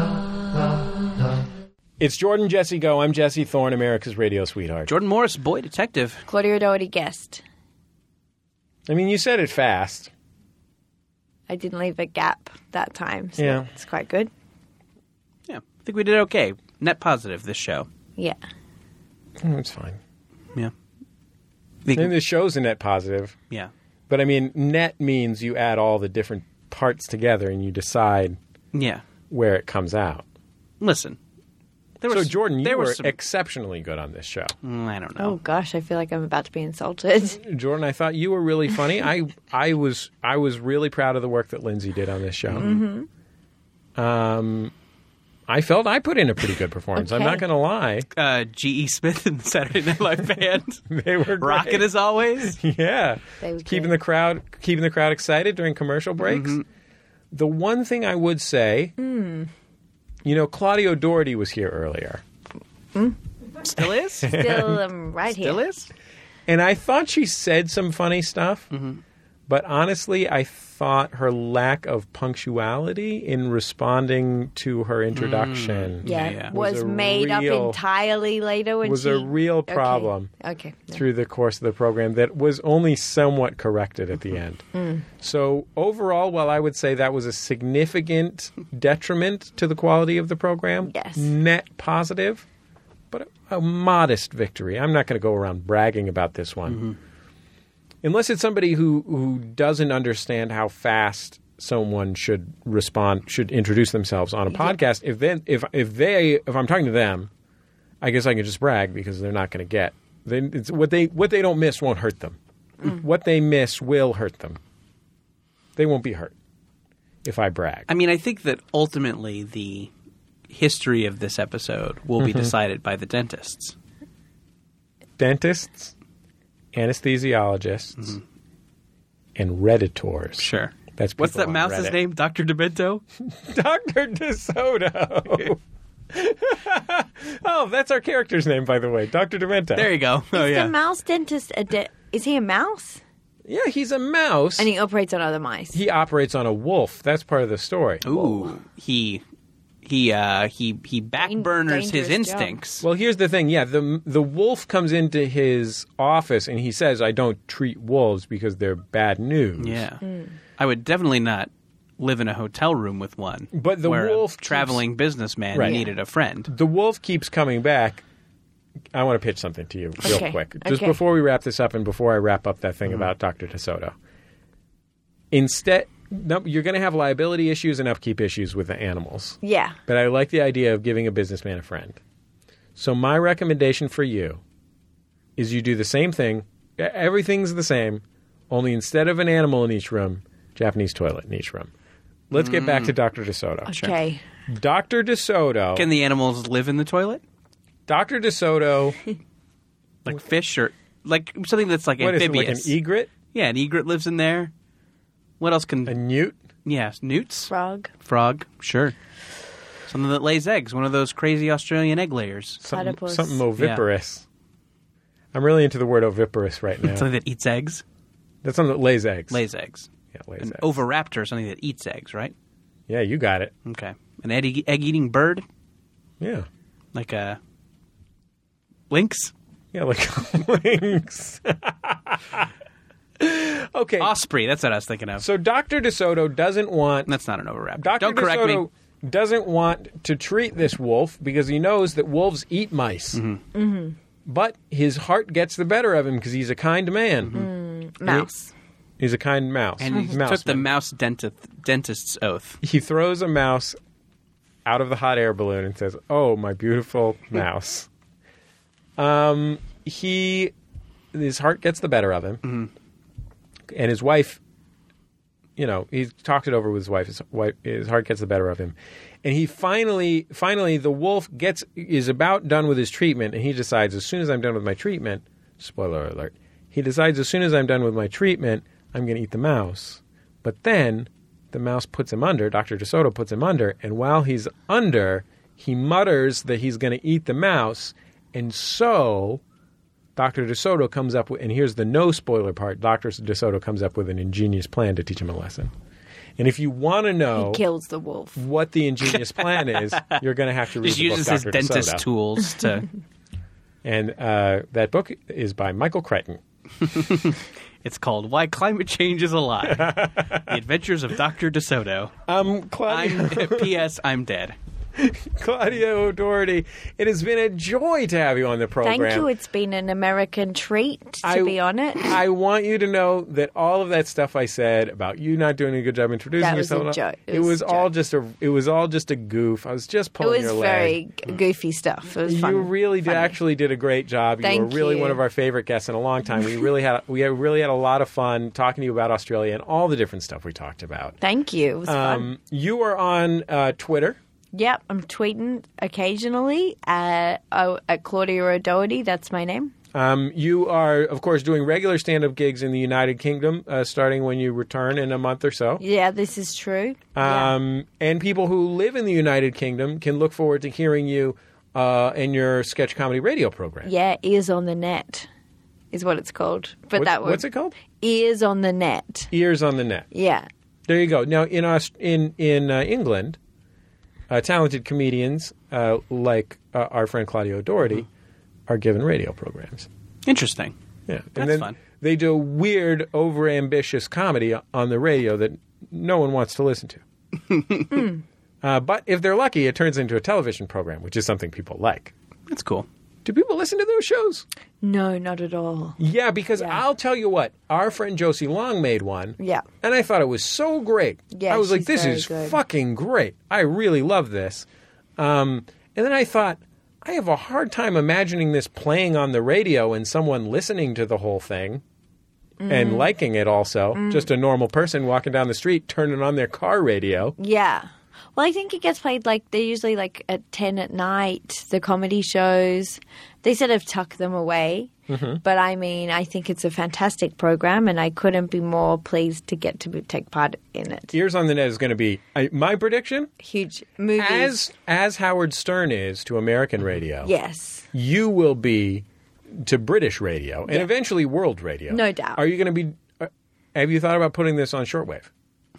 la, la. It's Jordan Jesse Go. I'm Jesse Thorne, America's radio sweetheart. Jordan Morris, boy detective. Claudia Doherty guest. I mean, you said it fast. I didn't leave a gap that time, so Yeah. it's quite good. Yeah, I think we did okay. Net positive this show. Yeah. Oh, it's fine. Yeah. I mean, the show's a net positive. Yeah. But I mean, net means you add all the different parts together and you decide Yeah. where it comes out. Listen. There so, was, Jordan, you there were was some, exceptionally good on this show. mm, I don't know. Oh, gosh, I feel like I'm about to be insulted. Jordan, I thought you were really funny. I I was I was really proud of the work that Lindsay did on this show. Mm-hmm. Um, I felt I put in a pretty good performance. I'm Okay. not going to lie. Uh, G E. Smith and the Saturday Night Live Band. They were great. Rocking as always. Yeah. They were keeping good. the crowd keeping the crowd excited during commercial breaks. Mm-hmm. The one thing I would say, Mm. you know, Claudia Doherty was here earlier. Still is? Still um, right Still here. is? And I thought she said some funny stuff. Mm-hmm. But honestly, I thought her lack of punctuality in responding to her introduction Mm. Yeah, Yeah, yeah. was, was a made real- up entirely later when was she... a real Okay. problem Okay. no. through the course of the program that was only somewhat corrected at the end. Mm. So overall, while I would say that was a significant detriment to the quality of the program, Yes. net positive, but a, a modest victory. I'm not going to go around bragging about this one. Mm-hmm. Unless it's somebody who, who doesn't understand how fast someone should respond, should introduce themselves on a podcast. If then, if if they, if I'm talking to them, I guess I can just brag because they're not going to get. They, it's, what they what they don't miss won't hurt them. Mm. What they miss will hurt them. They won't be hurt if I brag. I mean, I think that ultimately the history of this episode will be Mhm. decided by the dentists. Dentists, anesthesiologists, and Redditors. Sure. That's What's people that on mouse's Reddit. name? Doctor Demento? Doctor DeSoto. Oh, that's our character's name, by the way. Doctor Demento. There you go. Oh, Is yeah. the mouse dentist a de- is he a mouse? Yeah, he's a mouse. And he operates on other mice. He operates on a wolf. That's part of the story. Ooh. He he uh he he backburners his dangerous job. instincts. Well, here's the thing. Yeah, the the wolf comes into his office and he says, "I don't treat wolves because they're bad news." Yeah. I would definitely not live in a hotel room with one. But the where wolf a keeps- traveling businessman Right. needed a friend. The wolf keeps coming back. I want to pitch something to you real Okay. quick. Just Okay. before we wrap this up and before I wrap up that thing about Doctor DeSoto. Instead, no, you're going to have liability issues and upkeep issues with the animals. Yeah. But I like the idea of giving a businessman a friend. So my recommendation for you is you do the same thing. E- Everything's the same, only instead of an animal in each room, Japanese toilet in each room. Let's get back to Doctor DeSoto. Okay. Doctor DeSoto. Can the animals live in the toilet? Doctor DeSoto. Like fish or like something that's like What is it, like amphibious? an egret? Yeah, an egret lives in there. What else can A newt? Yeah, newts? Frog. Frog, sure. Something that lays eggs, one of those crazy Australian egg layers. Something, Platypus. something oviparous. I'm really into the word oviparous right now. Something that eats eggs? That's something that lays eggs. Lays eggs. Yeah, lays An eggs. oviraptor, something that eats eggs, right? Yeah, you got it. Okay. An egg eating bird? Yeah. Like a lynx? Yeah, like lynx. Okay. Osprey, that's what I was thinking of. So Doctor DeSoto doesn't want... That's not an oviraptor. Doctor Don't correct DeSoto me. doesn't want to treat this wolf because he knows that wolves eat mice. Mm-hmm. Mm-hmm. But his heart gets the better of him because he's a kind man. Mm, mouse. He's a kind mouse. And he mouse took the man. mouse dentist, dentist's oath. He throws a mouse out of the hot air balloon and says, "Oh, my beautiful mouse." Um, he, his heart gets the better of him, Mm-hmm. and his wife you know, he talked it over with his wife. His wife, his heart gets the better of him. And he finally, finally, the wolf gets is about done with his treatment, and he decides, as soon as I'm done with my treatment, spoiler alert, he decides as soon as I'm done with my treatment, I'm going to eat the mouse. But then the mouse puts him under, Doctor DeSoto puts him under, and while he's under, he mutters that he's going to eat the mouse, and so Doctor DeSoto comes up with, and here's the no spoiler part, Doctor DeSoto comes up with an ingenious plan to teach him a lesson. And if you want to know He kills the wolf. what the ingenious plan is, you're going to have to read Just the book uses his Doctor dentist DeSoto. tools to. And uh, that book is by Michael Crichton. It's called Why Climate Change is Alive. The Adventures of Doctor DeSoto. Um, Claudia, I'm, P S. I'm dead. Claudia O'Doherty, it has been a joy to have you on the program. Thank you. It's been an American treat to I- be on it. I want you to know that all of that stuff I said about you not doing a good job introducing That was yourself, a joke. It, It was, was a all just a it was all just a goof. I was just It pulling was your very leg. goofy stuff. It was You fun. really did, funny. actually did a great job. You Thank were really you. one of our favorite guests in a long time. We really had we had, really had a lot of fun talking to you about Australia and all the different stuff we talked about. Thank you. It was fun. Um, you are on uh, Twitter. Yep, I'm tweeting occasionally at, oh, at Claudia O'Doherty. That's my name. Um, you are, of course, doing regular stand-up gigs in the United Kingdom, uh, starting when you return in a month or so. Yeah, this is true. Um, And people who live in the United Kingdom can look forward to hearing you uh, in your sketch comedy radio program. Yeah, Ears on the Net is what it's called. But What's- that would, what's it called? Ears on the Net. Ears on the Net. Yeah. There you go. Now, in Aust- in in uh, England, uh, talented comedians uh, like uh, our friend Claudia O'Doherty are given radio programs. Interesting. Yeah, and That's then fun. they do weird, overambitious comedy on the radio that no one wants to listen to. uh, but if they're lucky, it turns into a television program, which is something people like. That's cool. Do people listen to those shows? No, not at all. Yeah, because I'll tell you what, our friend Josie Long made one. Yeah. And I thought it was so great. Yeah, I was like, she's this very is good. fucking great. I really love this. Um, and then I thought, I have a hard time imagining this playing on the radio and someone listening to the whole thing and Mhm. liking it also. Mm. Just a normal person walking down the street turning on their car radio. Yeah. Well, I think it gets played like they're usually like at ten at night, the comedy shows. They sort of tuck them away. Mhm. But I mean, I think it's a fantastic program and I couldn't be more pleased to get to be, take part in it. Ears on the Net is going to be, I, my prediction, Huge movies. as as Howard Stern is to American radio. Yes. You will be to British radio and Yeah. eventually world radio. No doubt. Are you going to be? Uh, have you thought about putting this on shortwave?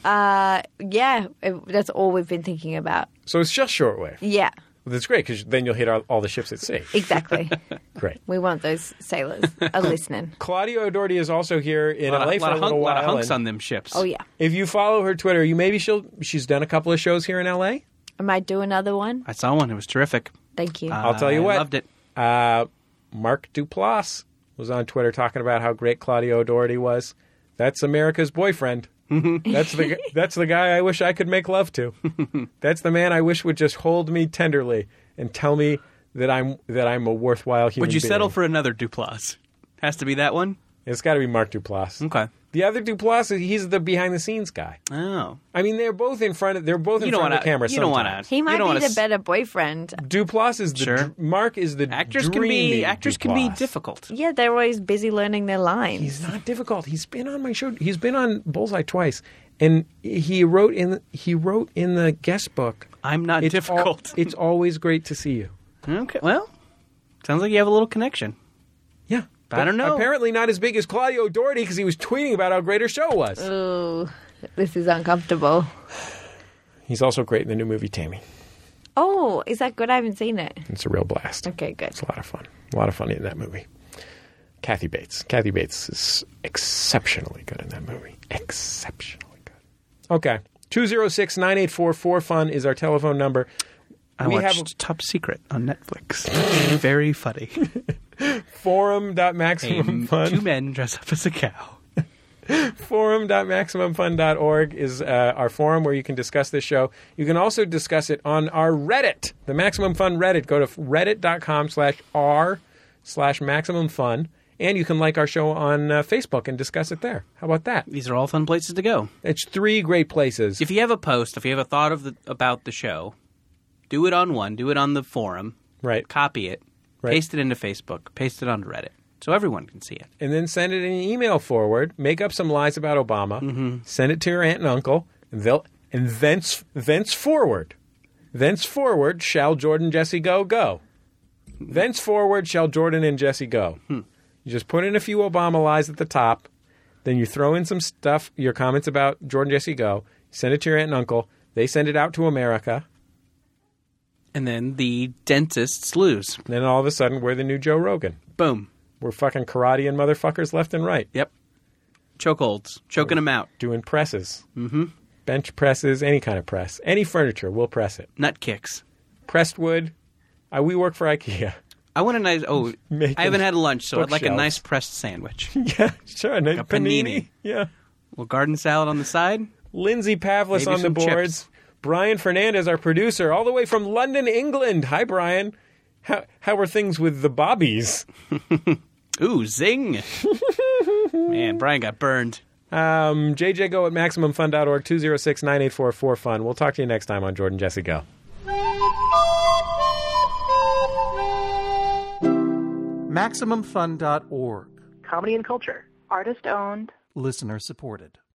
Uh, yeah, it- that's all we've been thinking about. So it's just shortwave. Yeah, Well, that's great because then you'll hit all, all the ships at sea. exactly. Great. We want those sailors are listening. Claudia O'Doherty is also here in A lot of- L A for lot a of little hunk- while. lot of hunks and on them ships. Oh, yeah. If you follow her Twitter, you maybe she'll she's done a couple of shows here in L A. I might do another one. I saw one. It was terrific. Thank you. I'll tell you I what. loved it. Uh, Mark Duplass was on Twitter talking about how great Claudia O'Doherty was. That's America's boyfriend. that's the gu- that's the guy I wish I could make love to. That's the man I wish would just hold me tenderly and tell me that I'm that I'm a worthwhile human Would you being. settle for another Duplass? Has to be that one? It's got to be Mark Duplass. Okay. The other Duplass, he's the behind the scenes guy. Oh. I mean, they're both in front of they're both in You don't front of wanna- the camera. you don't wanna- sometimes. He might don't be wanna the s- better boyfriend. Duplass is the Sure. dr- Mark is the Actors can be dreamy actors can be Duplass. difficult. Yeah, they're always busy learning their lines. He's not difficult. He's been on my show. He's been on Bullseye twice, and he wrote in he wrote in the guest book. I'm not It's difficult. al- it's always great to see you. Okay. Well, sounds like you have a little connection. Yeah, I don't know. Apparently not as big as Claudia O'Doherty because he was tweeting about how great her show was. Ooh, this is uncomfortable. He's also great in the new movie Tammy. Oh, is that good? I haven't seen it. It's a real blast. Okay, good. It's a lot of fun. A lot of fun in that movie. Kathy Bates. Kathy Bates is exceptionally good in that movie. Exceptionally good. Okay. two oh six, nine eight four, four fun is our telephone number. I we watched have Top Secret on Netflix. Very funny. forum dot maximum fun. Two men dress up as a cow. forum dot maximum fun dot org is uh, our forum where you can discuss this show. You can also discuss it on our Reddit, the Maximum Fun Reddit. Go to reddit dot com slash r slash maximum fun, And you can like our show on uh, Facebook and discuss it there. How about that? These are all fun places to go. It's three great places. If you have a post, if you have a thought of the, about the show, do it on one. Do it on the forum. Right. Copy it. Right. Paste it into Facebook. Paste it onto Reddit. So everyone can see it. And then send it in an email forward. Make up some lies about Obama. Mm-hmm. Send it to your aunt and uncle. And they'll and thence thenceforward, thenceforward shall Jordan Jesse go go. Thenceforward shall Jordan and Jesse go. Hmm. You just put in a few Obama lies at the top. Then you throw in some stuff, your comments about Jordan Jesse go. Send it to your aunt and uncle. They send it out to America. And then the dentists lose. And then all of a sudden, we're the new Joe Rogan. Boom. We're fucking karate and motherfuckers left and right. Yep. Chokeholds. Choking them out. Doing presses. Mm-hmm. Bench presses, any kind of press. Any furniture, we'll press it. Nut kicks. Pressed wood. I, we work for IKEA. I want a nice... Oh, Making I haven't had lunch, so I'd like a bookshelves. nice pressed sandwich. Yeah, sure. A nice Like a panini. panini. Yeah. Well, garden salad on the side. Lindsay Pavlis Maybe on the some boards. chips. Brian Fernandez, our producer, all the way from London, England. Hi, Brian. How how are things with the Bobbies? Ooh, zing. Man, Brian got burned. Um, J J Go at Maximum Fun dot org, two oh six, nine eight four, four fun. We'll talk to you next time on Jordan Jesse Go. Maximum Fun dot org. Comedy and culture. Artist owned. Listener supported.